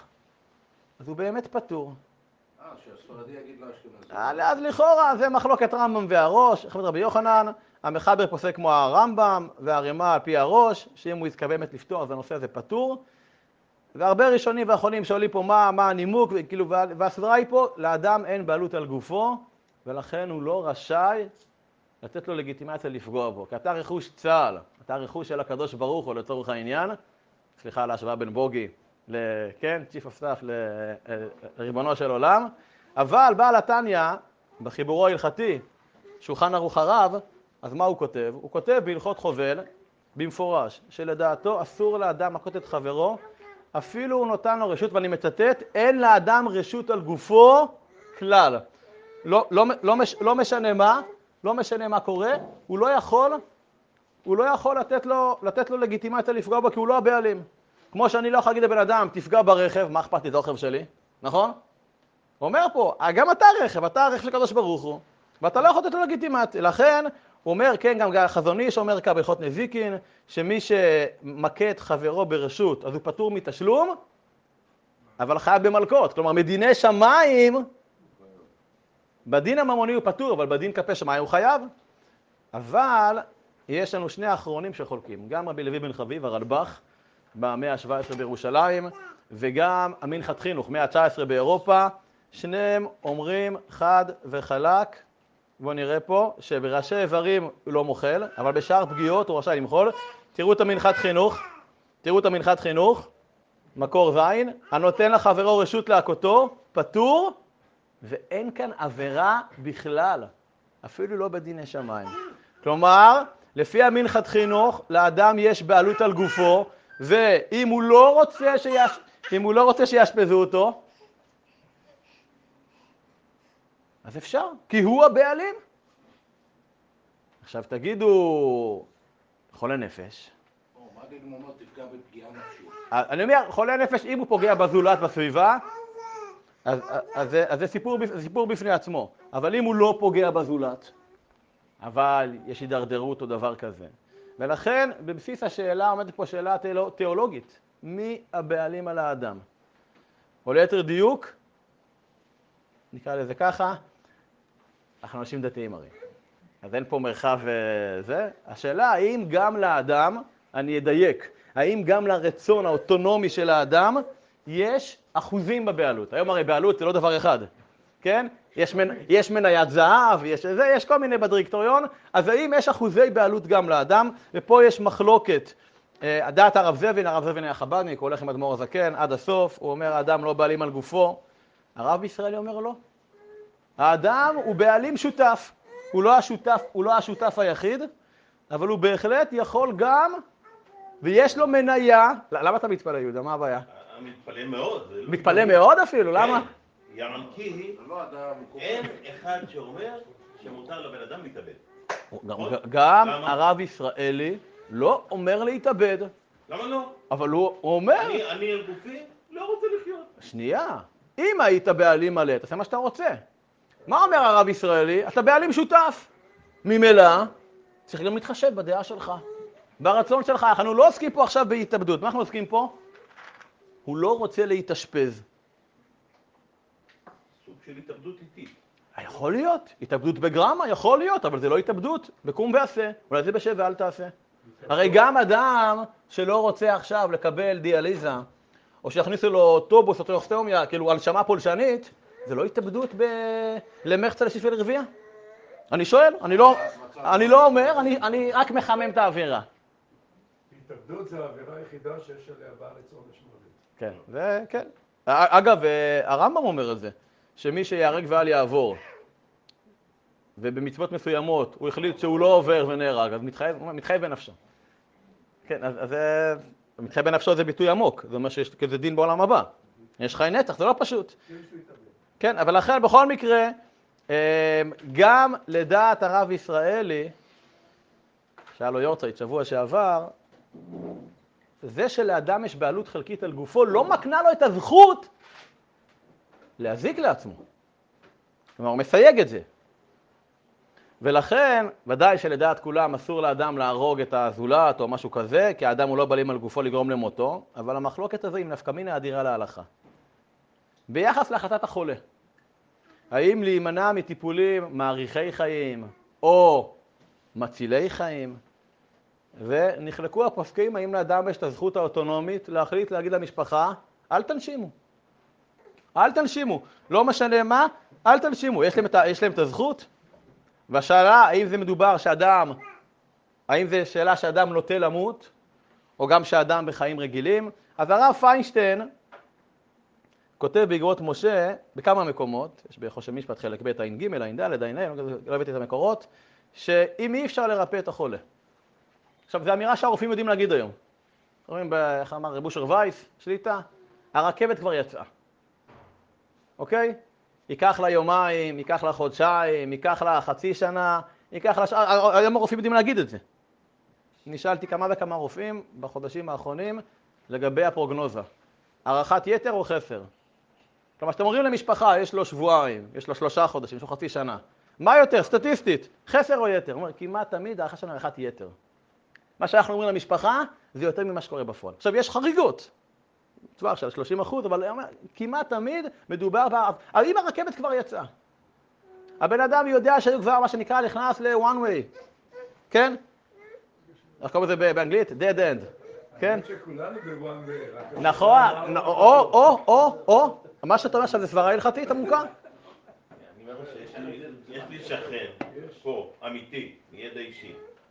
אז הוא באמת פטור. אה, שהספרדי יגיד לאשכנזי. אז לכאורה, זה מחלוקת רמב"ם והראש, חבר רבי יוחנן, המחבר פוסק כמו הרמב"ם והרמ"א על פי הראש, שאם הוא יתכוון באמת לפתור, אז הנושא הזה פטור. והרבה ראשונים ואחרונים שואלים פה מה, מה הנימוק, וכאילו, והסברה היא פה, לאדם אין בעלות על גופו, ולכן הוא לא רשאי לתת לו לגיטימציה לפגוע בו. כי אתה רכוש צה"ל, אתה רכוש של הקדוש ברוך הוא לצורך העניין, סליחה על ההשוואה בין בוגי, כן, צ'יף אוף סטאף לריבונו של עולם, אבל בעל התניא, בחיבורו ההלכתי, שולחן ערוך הרב, אז מה הוא כותב? הוא כותב בהלכות חובל, במפורש, שלדעתו אסור לאדם מכות את חברו, אפילו הוא נותן לו רשות, ואני מצטט, אין לאדם רשות על גופו כלל. לא, לא, לא, מש, לא משנה מה, לא משנה מה קורה, הוא לא יכול, הוא לא יכול לתת לו, לתת לו לגיטימציה לפגוע בו, כי הוא לא הבעלים. כמו שאני לא יכול להגיד לבן אדם, תפגע ברכב, מה אכפת לי, זה הרכב שלי, נכון? הוא אומר פה, גם אתה רכב, אתה הרכב של הקדוש ברוך הוא, ואתה לא יכול לתת לו לגיטימציה. לכן, הוא אומר, כן, גם חזון איש אומר כאן בהלכות נזיקין, שמי שמכה את חברו ברשות, אז הוא פטור מתשלום, אבל חייב במלכות. כלומר, מדיני שמיים, בדין הממוני הוא פטור, אבל בדין כלפי שמיים הוא חייב. אבל יש לנו שני האחרונים שחולקים, גם רבי לוי בן חביב, הרלב"ח, במאה ה-שבע עשרה בירושלים, וגם המנחת חינוך, מאה ה-תשע עשרה באירופה, שניהם אומרים חד וחלק, בואו נראה פה, שבראשי איברים הוא לא מוחל, אבל בשאר פגיעות הוא רשאי למחול. תראו את המנחת חינוך, תראו את המנחת חינוך, מקור זין, הנותן לחברו רשות להכותו, פטור, ואין כאן עבירה בכלל, אפילו לא בדיני שמיים. כלומר, לפי המנחת חינוך, לאדם יש בעלות על גופו, ואם הוא לא רוצה שיש, אם הוא לא רוצה שיאשפזו אותו, אז אפשר, כי הוא הבעלים. עכשיו תגידו, חולה נפש. מה דגמונות תפגע בפגיעה נפשית? אני אומר, חולה נפש, אם הוא פוגע בזולת בסביבה, אז, אז, אז, אז זה סיפור, זה סיפור בפני עצמו. אבל אם הוא לא פוגע בזולת, אבל יש הידרדרות או דבר כזה. ולכן, בבסיס השאלה עומדת פה שאלה תיאולוגית. מי הבעלים על האדם? או ליתר דיוק, נקרא לזה ככה, אנחנו אנשים דתיים הרי. אז אין פה מרחב זה. השאלה, האם גם לאדם, אני אדייק, האם גם לרצון האוטונומי של האדם, יש אחוזים בבעלות. היום הרי בעלות זה לא דבר אחד. כן? יש, מנ... יש מניית זהב, יש, זה, יש כל מיני בדירקטוריון, אז האם יש אחוזי בעלות גם לאדם, ופה יש מחלוקת. דעת הרב זבין, הרב זבין היה חב"דניק, הוא הולך עם אדמו"ר הזקן עד הסוף, הוא אומר האדם לא בעלים על גופו, הרב ישראלי אומר לא. האדם הוא בעלים שותף, הוא לא השותף, הוא לא השותף היחיד, אבל הוא בהחלט יכול גם, ויש לו מניה. למה אתה מתפלא, יהודה? מה הבעיה? אני מתפלא מאוד. מתפלא מאוד אפילו, למה? יענקי, אין אחד שאומר שמותר לבן אדם להתאבד. גם הרב ישראלי לא אומר להתאבד. למה לא? אבל הוא אומר... אני על גופי לא רוצה לחיות. שנייה, אם היית בעלים מלא, תעשה מה שאתה רוצה. מה אומר הרב ישראלי? אתה בעלים שותף. ממילא, צריך גם להתחשב בדעה שלך, ברצון שלך. אנחנו לא עוסקים פה עכשיו בהתאבדות. מה אנחנו עוסקים פה? הוא לא רוצה להתאשפז. סוג של התאבדות איטית. יכול להיות. התאבדות בגרמה, יכול להיות, אבל זה לא התאבדות. בקום ועשה. אולי זה בשב ואל תעשה. הרי גם אדם שלא רוצה עכשיו לקבל דיאליזה, או שיכניסו לו אוטובוס או טריכוסטומיה, כאילו הנשמה פולשנית, זה לא התאבדות ב... למחצה לשישי ולרביע? אני שואל, אני לא, אני לא אומר, אני, אני רק מחמם את האווירה. התאבדות זה האווירה היחידה שיש עליה בארץ עונש מוות. כן, זה, כן. אגב, הרמב"ם אומר את זה, שמי שיהרג ואל יעבור, ובמצוות מסוימות הוא החליט שהוא לא עובר ונהרג, אז מתחייב, מתחייב בנפשו. כן, אז, אז מתחייב בנפשו זה ביטוי עמוק, זה אומר שיש כזה דין בעולם הבא. יש חי נצח, זה לא פשוט. כן, אבל לכן בכל מקרה, גם לדעת הרב ישראלי, שהיה לו יורצייט שבוע שעבר, זה שלאדם יש בעלות חלקית על גופו, לא מקנה לו את הזכות להזיק לעצמו. כלומר, הוא מסייג את זה. ולכן, ודאי שלדעת כולם אסור לאדם להרוג את הזולת או משהו כזה, כי האדם הוא לא בעלים על גופו לגרום למותו, אבל המחלוקת הזו היא נפקא מינה אדירה להלכה. ביחס להחלטת החולה, האם להימנע מטיפולים מאריכי חיים או מצילי חיים, ונחלקו הפוסקים האם לאדם יש את הזכות האוטונומית להחליט להגיד למשפחה, אל תנשימו. אל תנשימו. לא משנה מה, אל תנשימו. יש להם את, יש להם את הזכות? והשאלה, האם זה מדובר שאדם, האם זה שאלה שאדם נוטה למות, או גם שאדם בחיים רגילים? אז הרב פיינשטיין כותב באגרות משה, בכמה מקומות, יש בחושן משפט חלק ב' עין ג', עין ד', עין ה', לא הבאתי את המקורות, שאם אי אפשר לרפא את החולה. עכשיו, זו אמירה שהרופאים יודעים להגיד היום. רואים, איך אמר רב אושר וייס, שליטה, הרכבת כבר יצאה. אוקיי? ייקח לה יומיים, ייקח לה חודשיים, ייקח לה חצי שנה, ייקח לה שעה, היום הרופאים יודעים להגיד את זה. נשאלתי כמה וכמה רופאים בחודשים האחרונים לגבי הפרוגנוזה. הערכת יתר או חסר? כלומר, שאתם אומרים למשפחה, יש לו שבועיים, יש לו שלושה חודשים, יש לו חצי שנה. מה יותר, סטטיסטית, חסר או יתר? הוא אומר, כמעט תמיד הערכה שלנו הערכת יתר. מה שאנחנו אומרים למשפחה, זה יותר ממה שקורה בפועל. עכשיו, יש חריגות. טווח של שלושים אחוז, אבל כמעט תמיד מדובר, אבל אם הרכבת כבר יצאה, הבן אדם יודע שהוא כבר מה שנקרא נכנס ל-one way, כן? איך קוראים לזה באנגלית? dead end, כן? שכולנו ב-one way. נכון, או, או, או, או, מה שאתה אומר עכשיו זה סברה הלכתית עמוקה? אני אומר שיש לי שכן, פה, אמיתי, מידע אישי,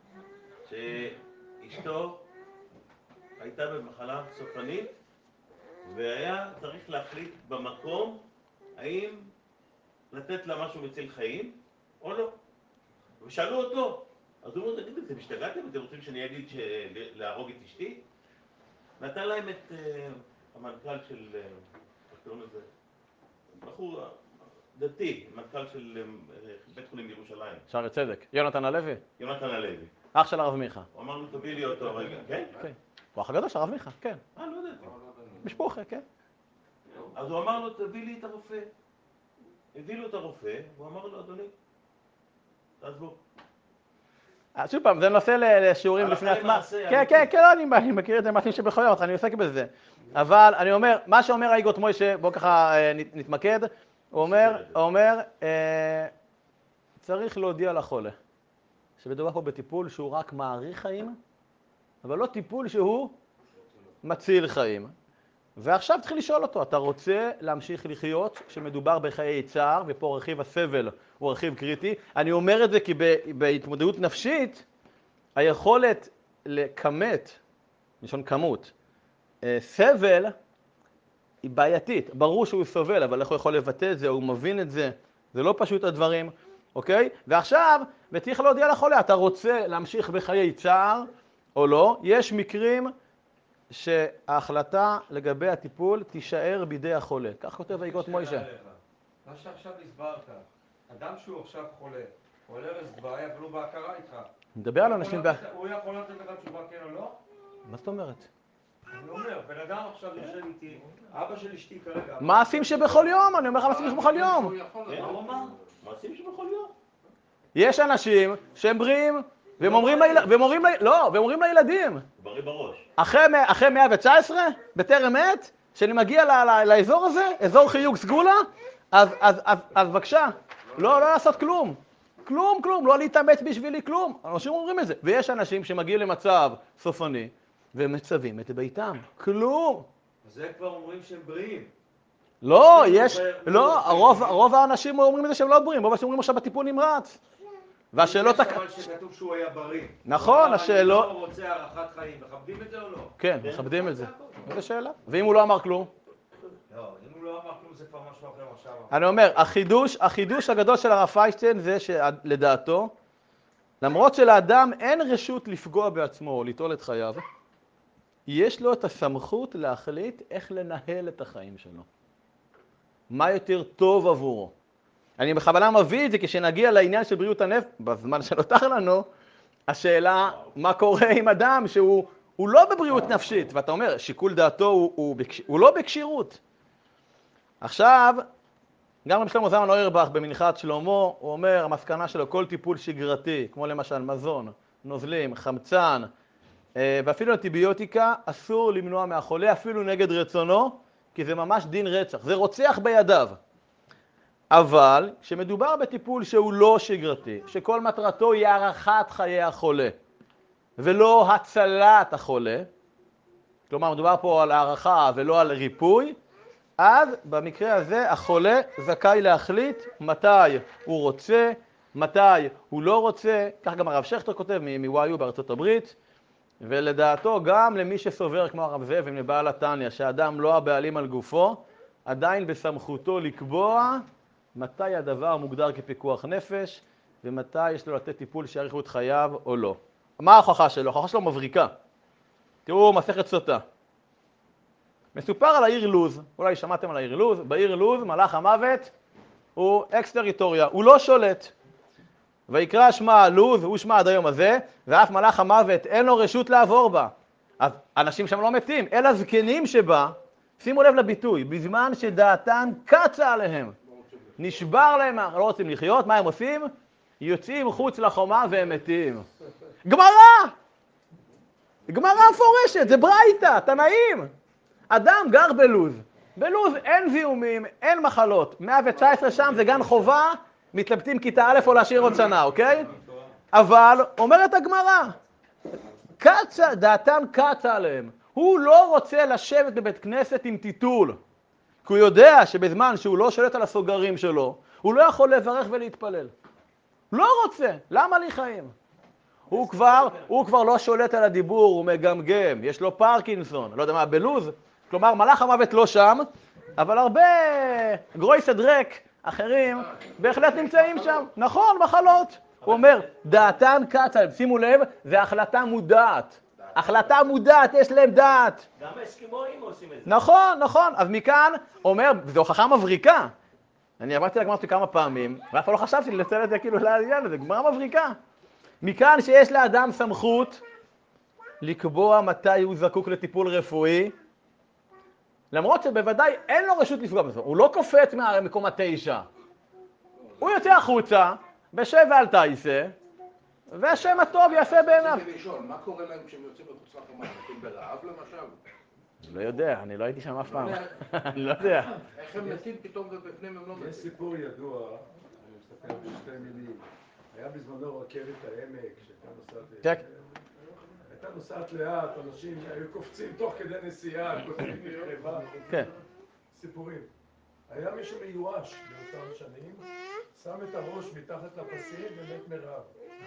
שאשתו הייתה במחלה סופנית, והיה צריך להחליט במקום האם לתת לה משהו מציל חיים או לא. ושאלו אותו, אז הוא אומר, תגידו, אתם השתגעתם? אתם רוצים שאני אגיד להרוג את אשתי? נתן להם את uh, המנכ"ל של, uh, איך קוראים לזה? בחור דתי, מנכ"ל של uh, בית חולים בירושלים. שערי צדק. יונתן הלוי? יונתן הלוי. אח של הרב מיכה. הוא אמר לו, תביא לי אותו רגע. כן? כן. הוא אח הגדול של הרב מיכה, כן. אה, לא יודעת. משפוחה, כן. אז הוא אמר לו, תביא לי את הרופא. הביא לו את הרופא, הוא אמר לו, אדוני, תעזבו. אז שוב פעם, זה נושא לשיעורים בפני עצמם. כן, כן, כן, אני מכיר את זה מעשים שבחויות, אני עוסק בזה. אבל אני אומר, מה שאומר האגרות משה, בואו ככה נתמקד, הוא אומר, הוא אומר, צריך להודיע לחולה, שבדובר פה בטיפול שהוא רק מאריך חיים, אבל לא טיפול שהוא מציל חיים. ועכשיו צריך לשאול אותו, אתה רוצה להמשיך לחיות כשמדובר בחיי צער, ופה רכיב הסבל הוא רכיב קריטי. אני אומר את זה כי בהתמודדות נפשית, היכולת לכמת, לשון כמות, סבל היא בעייתית. ברור שהוא סובל, אבל איך הוא יכול לבטא את זה, הוא מבין את זה, זה לא פשוט הדברים, אוקיי? ועכשיו, וצריך להודיע לחולה, אתה רוצה להמשיך בחיי צער או לא? יש מקרים שההחלטה לגבי הטיפול תישאר בידי החולה. כך כותב ויקרות מוישה. מה שעכשיו הסברת, אדם שהוא עכשיו חולה, הוא עולה רס בעיה, אבל הוא בהכרה איתך. מדבר על אנשים... הוא יכול לתת לך תשובה כן או לא? מה זאת אומרת? אני אומר, בן אדם עכשיו יושב איתי, אבא של אשתי כרגע... מעשים שבכל יום, אני אומר לך מעשים שבכל יום. מה הוא אמר? מעשים שבכל יום. יש אנשים שהם בריאים, והם אומרים לילדים, והם אומרים ל... לא, והם אומרים לילדים. בריא בראש. אחרי מאה ותשע עשרה, בטרם עת, שאני מגיע לאזור הזה, אזור חיוג סגולה, אז בבקשה, לא לעשות כלום. כלום, כלום, לא להתאמץ בשבילי כלום. אנשים אומרים את זה. ויש אנשים שמגיעים למצב סופני, והם מצווים את ביתם. כלום. זה כבר אומרים שהם בריאים. לא, יש, לא, רוב האנשים אומרים את זה שהם לא בריאים. רוב האנשים אומרים עכשיו בטיפול נמרץ. והשאלות... יש אבל שכתוב שהוא היה בריא. נכון, השאלות... אני לא רוצה הארכת חיים, מכבדים את זה או לא? כן, מכבדים את זה. איזה שאלה? ואם הוא לא אמר כלום? לא, אם הוא לא אמר כלום זה כבר משהו אחר עכשיו. אני אומר, החידוש, החידוש הגדול של הרב פיינשטיין זה שלדעתו, למרות שלאדם אין רשות לפגוע בעצמו או ליטול את חייו, יש לו את הסמכות להחליט איך לנהל את החיים שלו. מה יותר טוב עבורו. אני בכוונה מביא את זה כשנגיע לעניין של בריאות הנפש, בזמן שנותר לנו, השאלה מה קורה עם אדם שהוא הוא לא בבריאות נפשית, ואתה אומר, שיקול דעתו הוא, הוא, הוא לא בקשירות. עכשיו, גם רב שלמה זלמן אוירבך במנחת שלמה, הוא אומר, המסקנה שלו, כל טיפול שגרתי, כמו למשל מזון, נוזלים, חמצן, ואפילו אנטיביוטיקה, אסור למנוע מהחולה, אפילו נגד רצונו, כי זה ממש דין רצח, זה רוצח בידיו. אבל כשמדובר בטיפול שהוא לא שגרתי, שכל מטרתו היא הארכת חיי החולה, ולא הצלת החולה, כלומר מדובר פה על הערכה ולא על ריפוי, אז במקרה הזה החולה זכאי להחליט מתי הוא רוצה, מתי הוא לא רוצה, כך גם הרב שכטר כותב מוואיו בארצות הברית, ולדעתו גם למי שסובר כמו הרב זאב מבעל התניא, שהאדם לא הבעלים על גופו, עדיין בסמכותו לקבוע מתי הדבר מוגדר כפיקוח נפש, ומתי יש לו לתת טיפול שיאריכו את חייו או לא. מה ההוכחה שלו? ההוכחה שלו מבריקה. תראו, מסכת סוטה. מסופר על העיר לוז, אולי שמעתם על העיר לוז, בעיר לוז מלאך המוות הוא אקס-טריטוריה, הוא לא שולט. ויקרא שמה לוז, הוא שמה עד היום הזה, ואף מלאך המוות אין לו רשות לעבור בה. אז אנשים שם לא מתים, אלא זקנים שבה, שימו לב לביטוי, בזמן שדעתן קצה עליהם. נשבר להם, לא רוצים לחיות, מה הם עושים? יוצאים חוץ לחומה והם מתים. גמרא! גמרא מפורשת, זה ברייתא, תנאים. אדם גר בלוז. בלוז אין זיהומים, אין מחלות. מאה ותשע עשרה שם זה גן חובה, מתלבטים כיתה א' או להשאיר עוד שנה, אוקיי? אבל אומרת הגמרא, קצה, דעתם קצה עליהם. הוא לא רוצה לשבת בבית כנסת עם טיטול. כי הוא יודע שבזמן שהוא לא שולט על הסוגרים שלו, הוא לא יכול לברך ולהתפלל. לא רוצה, למה לי חיים? הוא כבר, הוא כבר לא שולט על הדיבור, הוא מגמגם, יש לו פרקינסון, לא יודע מה, בלוז. כלומר, מלאך המוות לא שם, אבל הרבה גרויסא דרק אחרים בהחלט נמצאים שם. נכון, מחלות. הוא אומר, דעתן קצה, שימו לב, זה החלטה מודעת. החלטה מודעת, יש להם דעת. גם האסקימואים עושים את זה. נכון, נכון. אז מכאן, אומר, זו הוכחה מבריקה. אני עברתי לגמר אותי כמה פעמים, ואף פעם לא חשבתי לנצל את זה כאילו לעניין הזה, גמרא מבריקה. מכאן שיש לאדם סמכות לקבוע מתי הוא זקוק לטיפול רפואי, למרות שבוודאי אין לו רשות לפגוע בזה. הוא לא קופץ מהמקום התשע. הוא יוצא החוצה, בשב ואל תעשה, והשם הטוב יעשה בעיניו. רציתי לשאול, מה קורה להם כשהם יוצאים מחוץ לחומה? הם ברעב למשל? אני לא יודע, אני לא הייתי שם אף פעם. אני לא יודע. איך הם מתים פתאום ובפנים הם לא מתים? יש סיפור ידוע, אני מסתכל בשתי מילים. היה בזמנו רכבת העמק, שהייתה נוסעת... צ'ק. הייתה הייתה נוסעת לאט, אנשים היו קופצים תוך כדי נסיעה, קופצים מרחבה. כן. סיפורים. היה מישהו מיואש באותם שנים, שם את הראש מתחת לפסים ומת מרעב.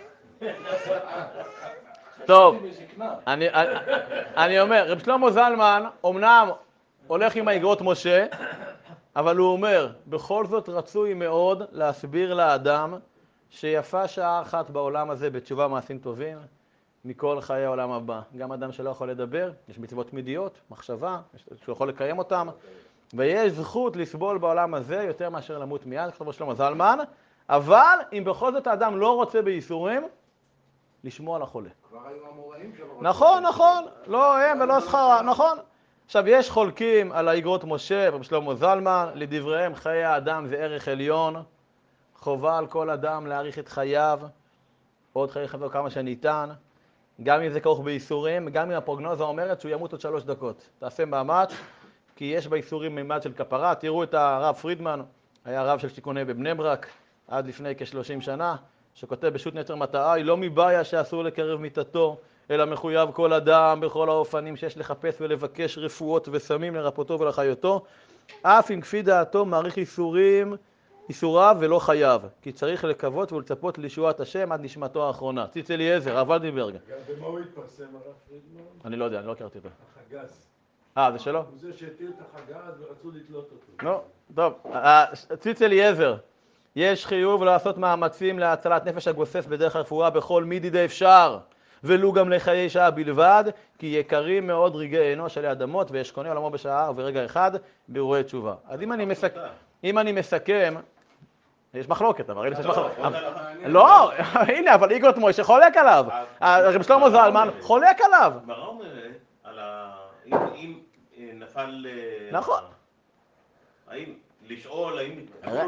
טוב, אני, אני אומר, רב שלמה זלמן אומנם הולך עם האגרות משה, אבל הוא אומר, בכל זאת רצוי מאוד להסביר לאדם שיפה שעה אחת בעולם הזה בתשובה מעשים טובים מכל חיי העולם הבא. גם אדם שלא יכול לדבר, יש מצוות תמידיות, מחשבה, שהוא יכול לקיים אותם, ויש זכות לסבול בעולם הזה יותר מאשר למות מיד, כתוב שלמה זלמן, אבל אם בכל זאת האדם לא רוצה בייסורים, לשמוע על החולה. כבר היו המוראים שלו. נכון, נכון, לא הם ולא שכרה, נכון. עכשיו, יש חולקים על האגרות משה רב שלמה זלמן, לדבריהם חיי האדם זה ערך עליון, חובה על כל אדם להאריך את חייו, עוד חיי חייו כמה שניתן, גם אם זה כרוך בייסורים, גם אם הפרוגנוזה אומרת שהוא ימות עוד שלוש דקות. תעשה מאמץ, כי יש בייסורים מימד של כפרה. תראו את הרב פרידמן, היה רב של שיכוני בבני ברק, עד לפני כ-שלושים שנה, שכותב בשו"ת נצר מטעי, לא מבעיה שאסור לקרב מיתתו, אלא מחויב כל אדם בכל האופנים שיש לחפש ולבקש רפואות וסמים לרפאותו ולחיותו, אף אם כפי דעתו מעריך איסורים, איסוריו ולא חייב, כי צריך לקוות ולצפות לישועת השם עד נשמתו האחרונה. ציץ אליעזר, הרב ולדינברג. במה הוא התפרסם, הרב פרידמן? אני לא יודע, אני לא הכרתי אותו. החגז. אה, זה שלו? הוא זה שהטיל את החגז ורצו לתלות אותו. לא, טוב. ציץ אליעזר, יש חיוב לעשות מאמצים להצלת נפש הגוסס בדרך הרפואה בכל מידי דאפשר, ולו גם לחיי שעה בלבד, כי יקרים מאוד רגעי אנוש עלי אדמות, ויש קונה עולמו בשעה וברגע אחד באירועי תשובה. אז אם אני מסכם, אם אני מסכם, יש מחלוקת, אבל יש מחלוקת. לא, הנה, אבל איגרות משה חולק עליו. רב שלמה זלמן חולק עליו. הגמרא אומרת על ה... אם נפל... נכון. האם לשאול, האם...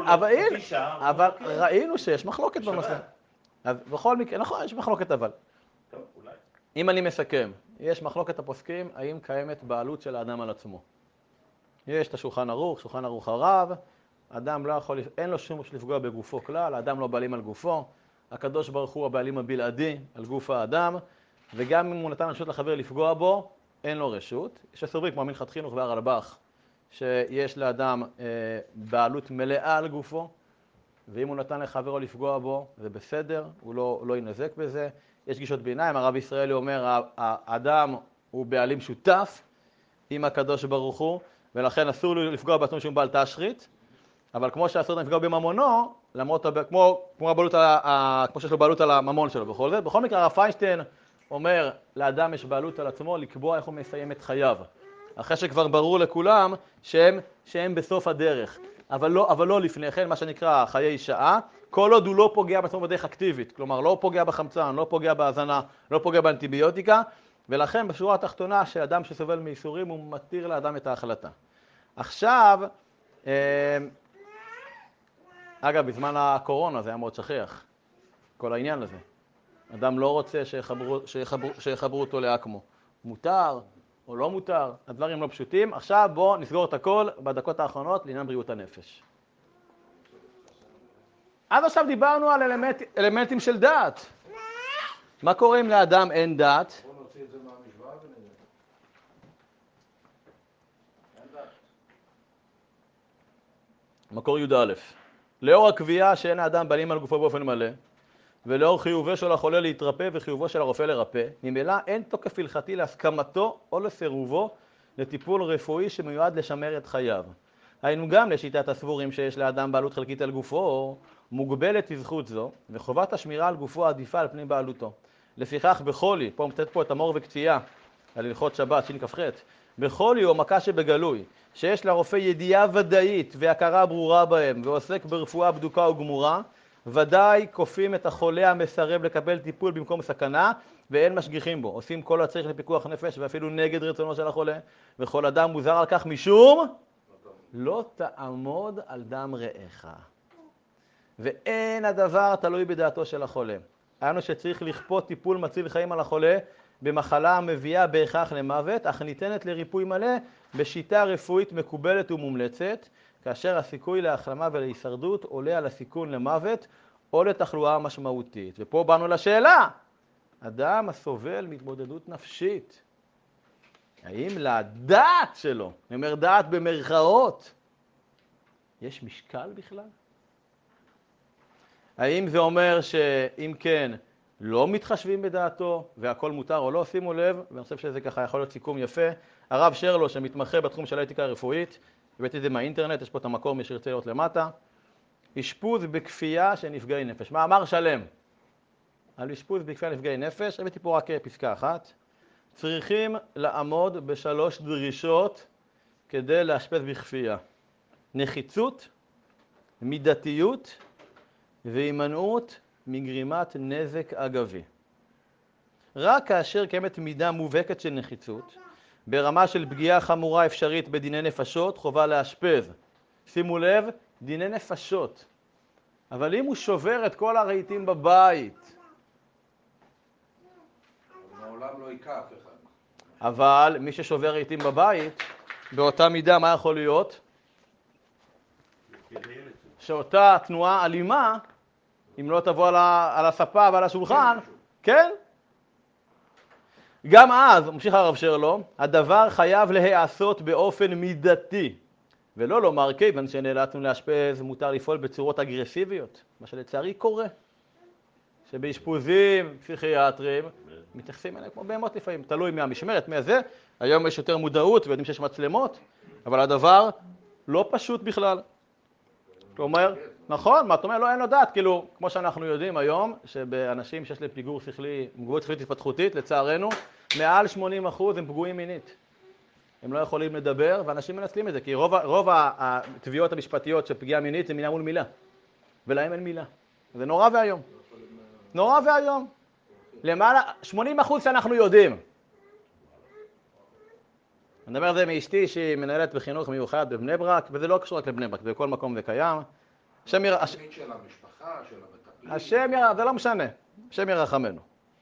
אבל ראינו שיש מחלוקת בנושא. אז בכל מקרה, נכון, יש מחלוקת אבל. טוב, אולי. אם אני מסכם, יש מחלוקת הפוסקים, האם קיימת בעלות של האדם על עצמו. יש את השולחן ערוך, שולחן ערוך הרב, אדם לא יכול, אין לו שום לפגוע בגופו כלל, האדם לא בעלים על גופו, הקדוש ברוך הוא הבעלים הבלעדי על גוף האדם, וגם אם הוא נתן רשות לחבר לפגוע בו, אין לו רשות. יש סוברים כמו מנחת חינוך והרלב"ח, שיש לאדם אה, בעלות מלאה על גופו, ואם הוא נתן לחברו לפגוע בו, זה בסדר, הוא לא, הוא לא ינזק בזה. יש גישות ביניים, הרב ישראלי אומר, האדם הוא בעלים שותף עם הקדוש ברוך הוא, ולכן אסור לו לפגוע בעצמו שהוא בעל תשחית, אבל כמו שאסור לפגוע בממונו, למרות, כמו, כמו, הבעלות, כמו שיש לו בעלות על הממון שלו בכל זה, בכל מקרה הרב פיינשטיין אומר, לאדם יש בעלות על עצמו לקבוע איך הוא מסיים את חייו, אחרי שכבר ברור לכולם שהם, שהם בסוף הדרך. אבל לא, אבל לא לפני כן, מה שנקרא חיי שעה, כל עוד הוא לא פוגע בעצמו בדרך אקטיבית, כלומר לא פוגע בחמצן, לא פוגע בהזנה, לא פוגע באנטיביוטיקה, ולכן בשורה התחתונה שאדם שסובל מייסורים הוא מתיר לאדם את ההחלטה. עכשיו, אה, אגב, בזמן הקורונה זה היה מאוד שכיח, כל העניין הזה. אדם לא רוצה שיחברו, שיחברו, שיחברו אותו לאקמו. מותר או לא מותר, הדברים לא פשוטים. עכשיו בואו נסגור את הכל בדקות האחרונות לעניין בריאות הנפש. עד עכשיו דיברנו על אלמנט, אלמנטים של דעת. מה קורה אם לאדם אין דעת? בואו נוציא את זה מהמשוואה ונראה. אין דעת. מקור י"א. לאור הקביעה שאין האדם בעלים על גופו באופן מלא, ולאור חיובו של החולה להתרפא וחיובו של הרופא לרפא, ממילא אין תוקף הלכתי להסכמתו או לסירובו לטיפול רפואי שמיועד לשמר את חייו. היינו גם לשיטת הסבורים שיש לאדם בעלות חלקית על גופו, מוגבלת זכות זו, וחובת השמירה על גופו עדיפה על פני בעלותו. לפיכך בחולי, פה מצאת פה את המור וקציעה, על הלכות שבת, שין כ"ח, בחולי או מכה שבגלוי, שיש לרופא ידיעה ודאית והכרה ברורה בהם, ועוסק ברפואה בדוקה וגמורה, ודאי כופים את החולה המסרב לקבל טיפול במקום סכנה, ואין משגיחים בו. עושים כל הצריך לפיקוח נפש, ואפילו נגד רצונו של החולה, וכל אדם מוזר על כך משום, לא תעמוד על דם רעך. ואין הדבר תלוי בדעתו של החולה. היינו שצריך לכפות טיפול מציל חיים על החולה, במחלה המביאה בהכרח למוות, אך ניתנת לריפוי מלא בשיטה רפואית מקובלת ומומלצת, כאשר הסיכוי להחלמה ולהישרדות עולה על הסיכון למוות או לתחלואה משמעותית. ופה באנו לשאלה, אדם הסובל מהתמודדות נפשית, האם לדעת שלו, אני אומר דעת במרכאות, יש משקל בכלל? האם זה אומר שאם כן, לא מתחשבים בדעתו והכל מותר או לא? שימו לב, ואני חושב שזה ככה יכול להיות סיכום יפה. הרב שרלו שמתמחה בתחום של האתיקה הרפואית, הבאתי את זה מהאינטרנט, יש פה את המקור מי שירצה לראות למטה. אשפוז בכפייה של נפגעי נפש. מאמר שלם על אשפוז בכפייה נפגעי נפש, הבאתי פה רק פסקה אחת. צריכים לעמוד בשלוש דרישות כדי לאשפז בכפייה. נחיצות, מידתיות והימנעות מגרימת נזק אגבי. רק כאשר קיימת מידה מובהקת של נחיצות, ברמה של פגיעה חמורה אפשרית בדיני נפשות, חובה לאשפז. שימו לב, דיני נפשות. אבל אם הוא שובר את כל הרהיטים בבית, מעולם לא יקע אף אחד. אבל מי ששובר רהיטים בבית, באותה מידה מה יכול להיות? שאותה תנועה אלימה, אם לא תבוא על, ה, על הספה ועל השולחן, כן? גם אז, ממשיך הרב שרלו, הדבר חייב להיעשות באופן מידתי, ולא לומר כיוון שנאלצנו לאשפז מותר לפעול בצורות אגרסיביות, מה שלצערי קורה, שבאשפוזים פסיכיאטריים מתייחסים אליהם כמו בהמות לפעמים, תלוי מהמשמרת, מהזה, היום יש יותר מודעות ויודעים שיש מצלמות, אבל הדבר לא פשוט בכלל. כלומר, נכון, מה אתה אומר? לא, אין לו דעת, כאילו, כמו שאנחנו יודעים היום, שבאנשים שיש להם פיגור שכלי, מוגבלות שכלית התפתחותית, לצערנו, מעל שמונים אחוז הם פגועים מינית. הם לא יכולים לדבר, ואנשים מנצלים את זה, כי רוב, רוב התביעות המשפטיות של פגיעה מינית זה מילה מול מילה, ולהם אין מילה. זה נורא והיום. נורא והיום. למעלה, שמונים אחוז שאנחנו יודעים. אני מדבר על זה מאשתי שהיא מנהלת בחינוך מיוחד בבני ברק, וזה לא קשור רק לבני ברק, בכל מקום זה קיים. השם ירחמנו. של המשפחה, של המטפלים. השם ירחמנו, זה לא משנה. השם ירחמנו.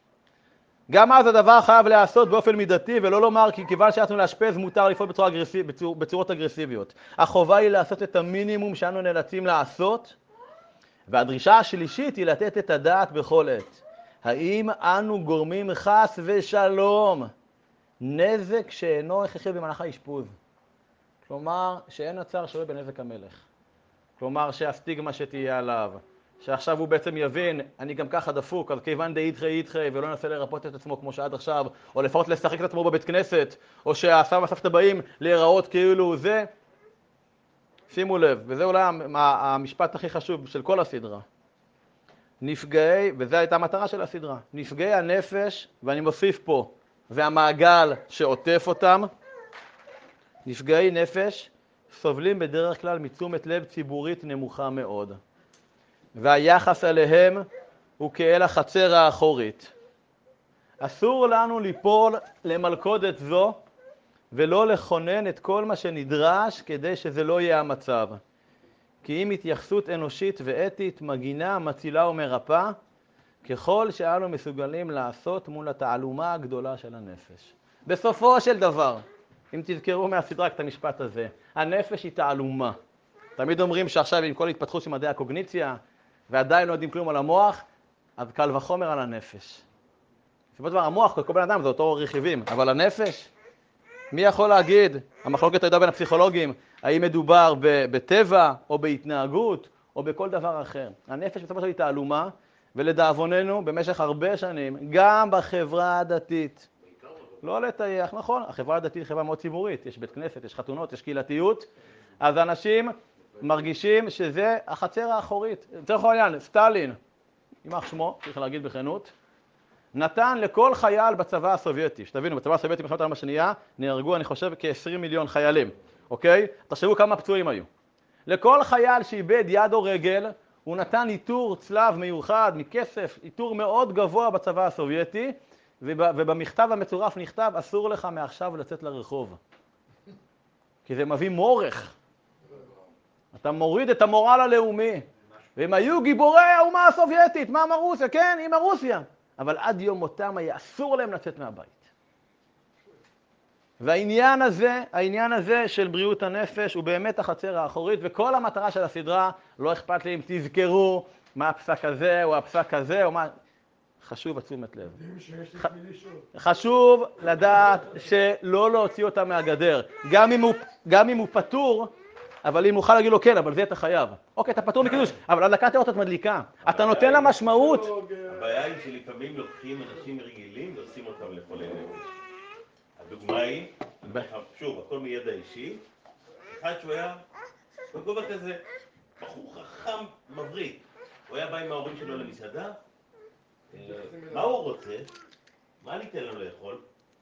גם אז הדבר חייב להיעשות באופן מידתי, ולא לומר כי כיוון שאנחנו לאשפז מותר לפעול בצורה אגרסיב, בצור, בצורות אגרסיביות. החובה היא לעשות את המינימום שאנו נאלצים לעשות, והדרישה השלישית היא לתת את הדעת בכל עת. האם אנו גורמים חס ושלום נזק שאינו הכרחי במהלך האשפוז? כלומר, שאין הצער שווה בנזק המלך. כלומר, שהסטיגמה שתהיה עליו, שעכשיו הוא בעצם יבין, אני גם ככה דפוק, אז כיוון די ידחי ידחי ולא ננסה לרפות את עצמו כמו שעד עכשיו, או לפחות לשחק את עצמו בבית כנסת, או שהסבא והסבתא באים להיראות כאילו זה. שימו לב, וזה אולי המשפט הכי חשוב של כל הסדרה. נפגעי, וזו הייתה המטרה של הסדרה, נפגעי הנפש, ואני מוסיף פה, והמעגל שעוטף אותם, נפגעי נפש סובלים בדרך כלל מתשומת לב ציבורית נמוכה מאוד. והיחס עליהם הוא כאל החצר האחורית. אסור לנו ליפול למלכודת זו ולא לכונן את כל מה שנדרש כדי שזה לא יהיה המצב. כי אם התייחסות אנושית ואתית מגינה, מצילה ומרפאה, ככל שאנו מסוגלים לעשות מול התעלומה הגדולה של הנפש. בסופו של דבר, אם תזכרו מהסדרה את המשפט הזה, הנפש היא תעלומה. תמיד אומרים שעכשיו עם כל התפתחות של מדעי הקוגניציה, ועדיין לא יודעים כלום על המוח, אז קל וחומר על הנפש. בסופו של דבר, המוח, כל בן אדם זה אותו רכיבים, אבל הנפש, מי יכול להגיד, המחלוקת הייתה בין הפסיכולוגים, האם מדובר בטבע או בהתנהגות או בכל דבר אחר. הנפש בסופו של דבר היא תעלומה, ולדאבוננו במשך הרבה שנים, גם בחברה הדתית, לא לטייח, נכון, החברה הדתית היא חברה מאוד ציבורית, יש בית כנסת, יש חתונות, יש קהילתיות, אז אנשים מרגישים שזה החצר האחורית. צריך לעניין, סטלין, יימח שמו, צריך להגיד בכנות, נתן לכל חייל בצבא הסובייטי, שתבינו, בצבא הסובייטי במלחמת העולם השנייה נהרגו, אני חושב, כ-עשרים מיליון חיילים, אוקיי? תחשבו כמה פצועים היו. לכל חייל שאיבד יד או רגל, הוא נתן איתור צלב מיוחד מכסף, איתור מאוד גבוה בצבא הסובייטי, ובמכתב המצורף נכתב, אסור לך מעכשיו לצאת לרחוב. כי זה מביא מורך. אתה מוריד את המורל הלאומי. והם היו גיבורי האומה הסובייטית, מה אמר רוסיה? כן, עם הרוסיה. אבל עד יום מותם היה אסור להם לצאת מהבית. והעניין הזה, העניין הזה של בריאות הנפש הוא באמת החצר האחורית, וכל המטרה של הסדרה, לא אכפת לי אם תזכרו מה הפסק הזה או הפסק הזה, או מה... חשוב עצומת לב. יודעים שיש לי ח- מי לשאול. חשוב לדעת שלא להוציא אותה מהגדר. גם אם הוא, גם אם הוא פטור, אבל אם אוכל להגיד לו כן, אבל זה אתה חייב. אוקיי, אתה פטור מקידוש, אבל הדלקת נרות את מדליקה. אתה נותן לה משמעות. הבעיה היא שלפעמים לוקחים אנשים רגילים ועושים אותם לחולי נפש. הדוגמה היא, שוב, הכל מידע אישי, אחד שהוא היה בגובה כזה, בחור חכם מבריק, הוא היה בא עם ההורים שלו למסעדה, אה, מה הוא רוצה? מה ניתן לו לאכול?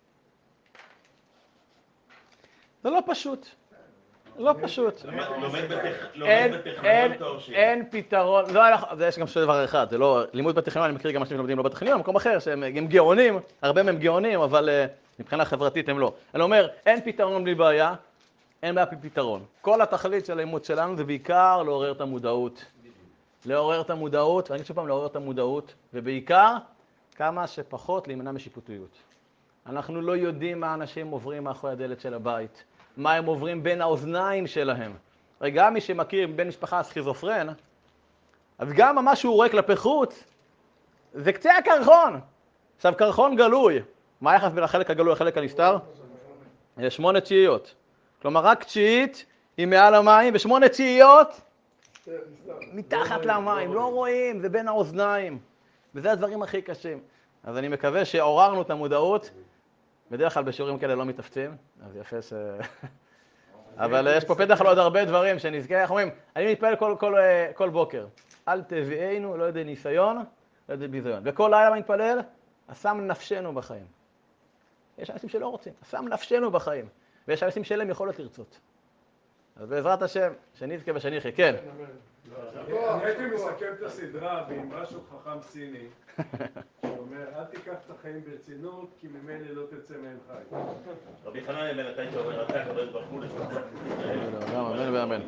זה לא פשוט. לא פשוט. לומד בטכ- לומד אין, בטכניון אין, תואר שני. אין פתרון, לא, זה יש גם שתי דבר אחד, זה לא, לימוד בטכניון, אני מכיר גם אנשים שלומדים לא בטכניון, במקום אחר, שהם הם גאונים, הרבה מהם גאונים, אבל uh, מבחינה חברתית הם לא. אני אומר, אין פתרון בלי בעיה, אין בעיה בלי פתרון. כל התכלית של הלימוד שלנו זה בעיקר לעורר את המודעות. לעורר את המודעות, ואני אגיד שוב פעם, לעורר את המודעות, ובעיקר, כמה שפחות להימנע משיפוטיות. אנחנו לא יודעים מה אנשים עוברים מאחורי הדלת של הבית, מה הם עוברים בין האוזניים שלהם. הרי גם מי שמכיר בן משפחה סכיזופרן, אז גם מה שהוא רואה כלפי חוץ, זה קצה הקרחון. עכשיו, קרחון גלוי. מה היחס בין החלק הגלוי לחלק הנסתר? יש שמונה תשיעיות. כלומר, רק תשיעית היא מעל המים, ושמונה תשיעיות מתחת למים. לא רואים, זה בין האוזניים. וזה הדברים הכי קשים. אז אני מקווה שעוררנו את המודעות. בדרך כלל בשיעורים כאלה לא מתאפצים, אז יפה ש... אבל יש פה פתח לעוד הרבה דברים שנזכה, איך אומרים, אני מתפעל כל, כל, כל בוקר, אל תביאנו, לא יודע ניסיון, לא יודע ביזיון. וכל לילה מה מתפלל? השם נפשנו בחיים. יש אנשים שלא רוצים, השם נפשנו בחיים. ויש אנשים שאין להם יכולת לרצות. אז בעזרת השם, שנזכה ושנחיה, כן. אני הייתי מסכם את הסדרה עם משהו חכם סיני, שאומר, אל תיקח את החיים ברצינות, כי ממילא לא תצא מהם חי. רבי חנניה בן עטי שאומר, אתה הקדוש ברוך הוא לשלום. אמן ואמן.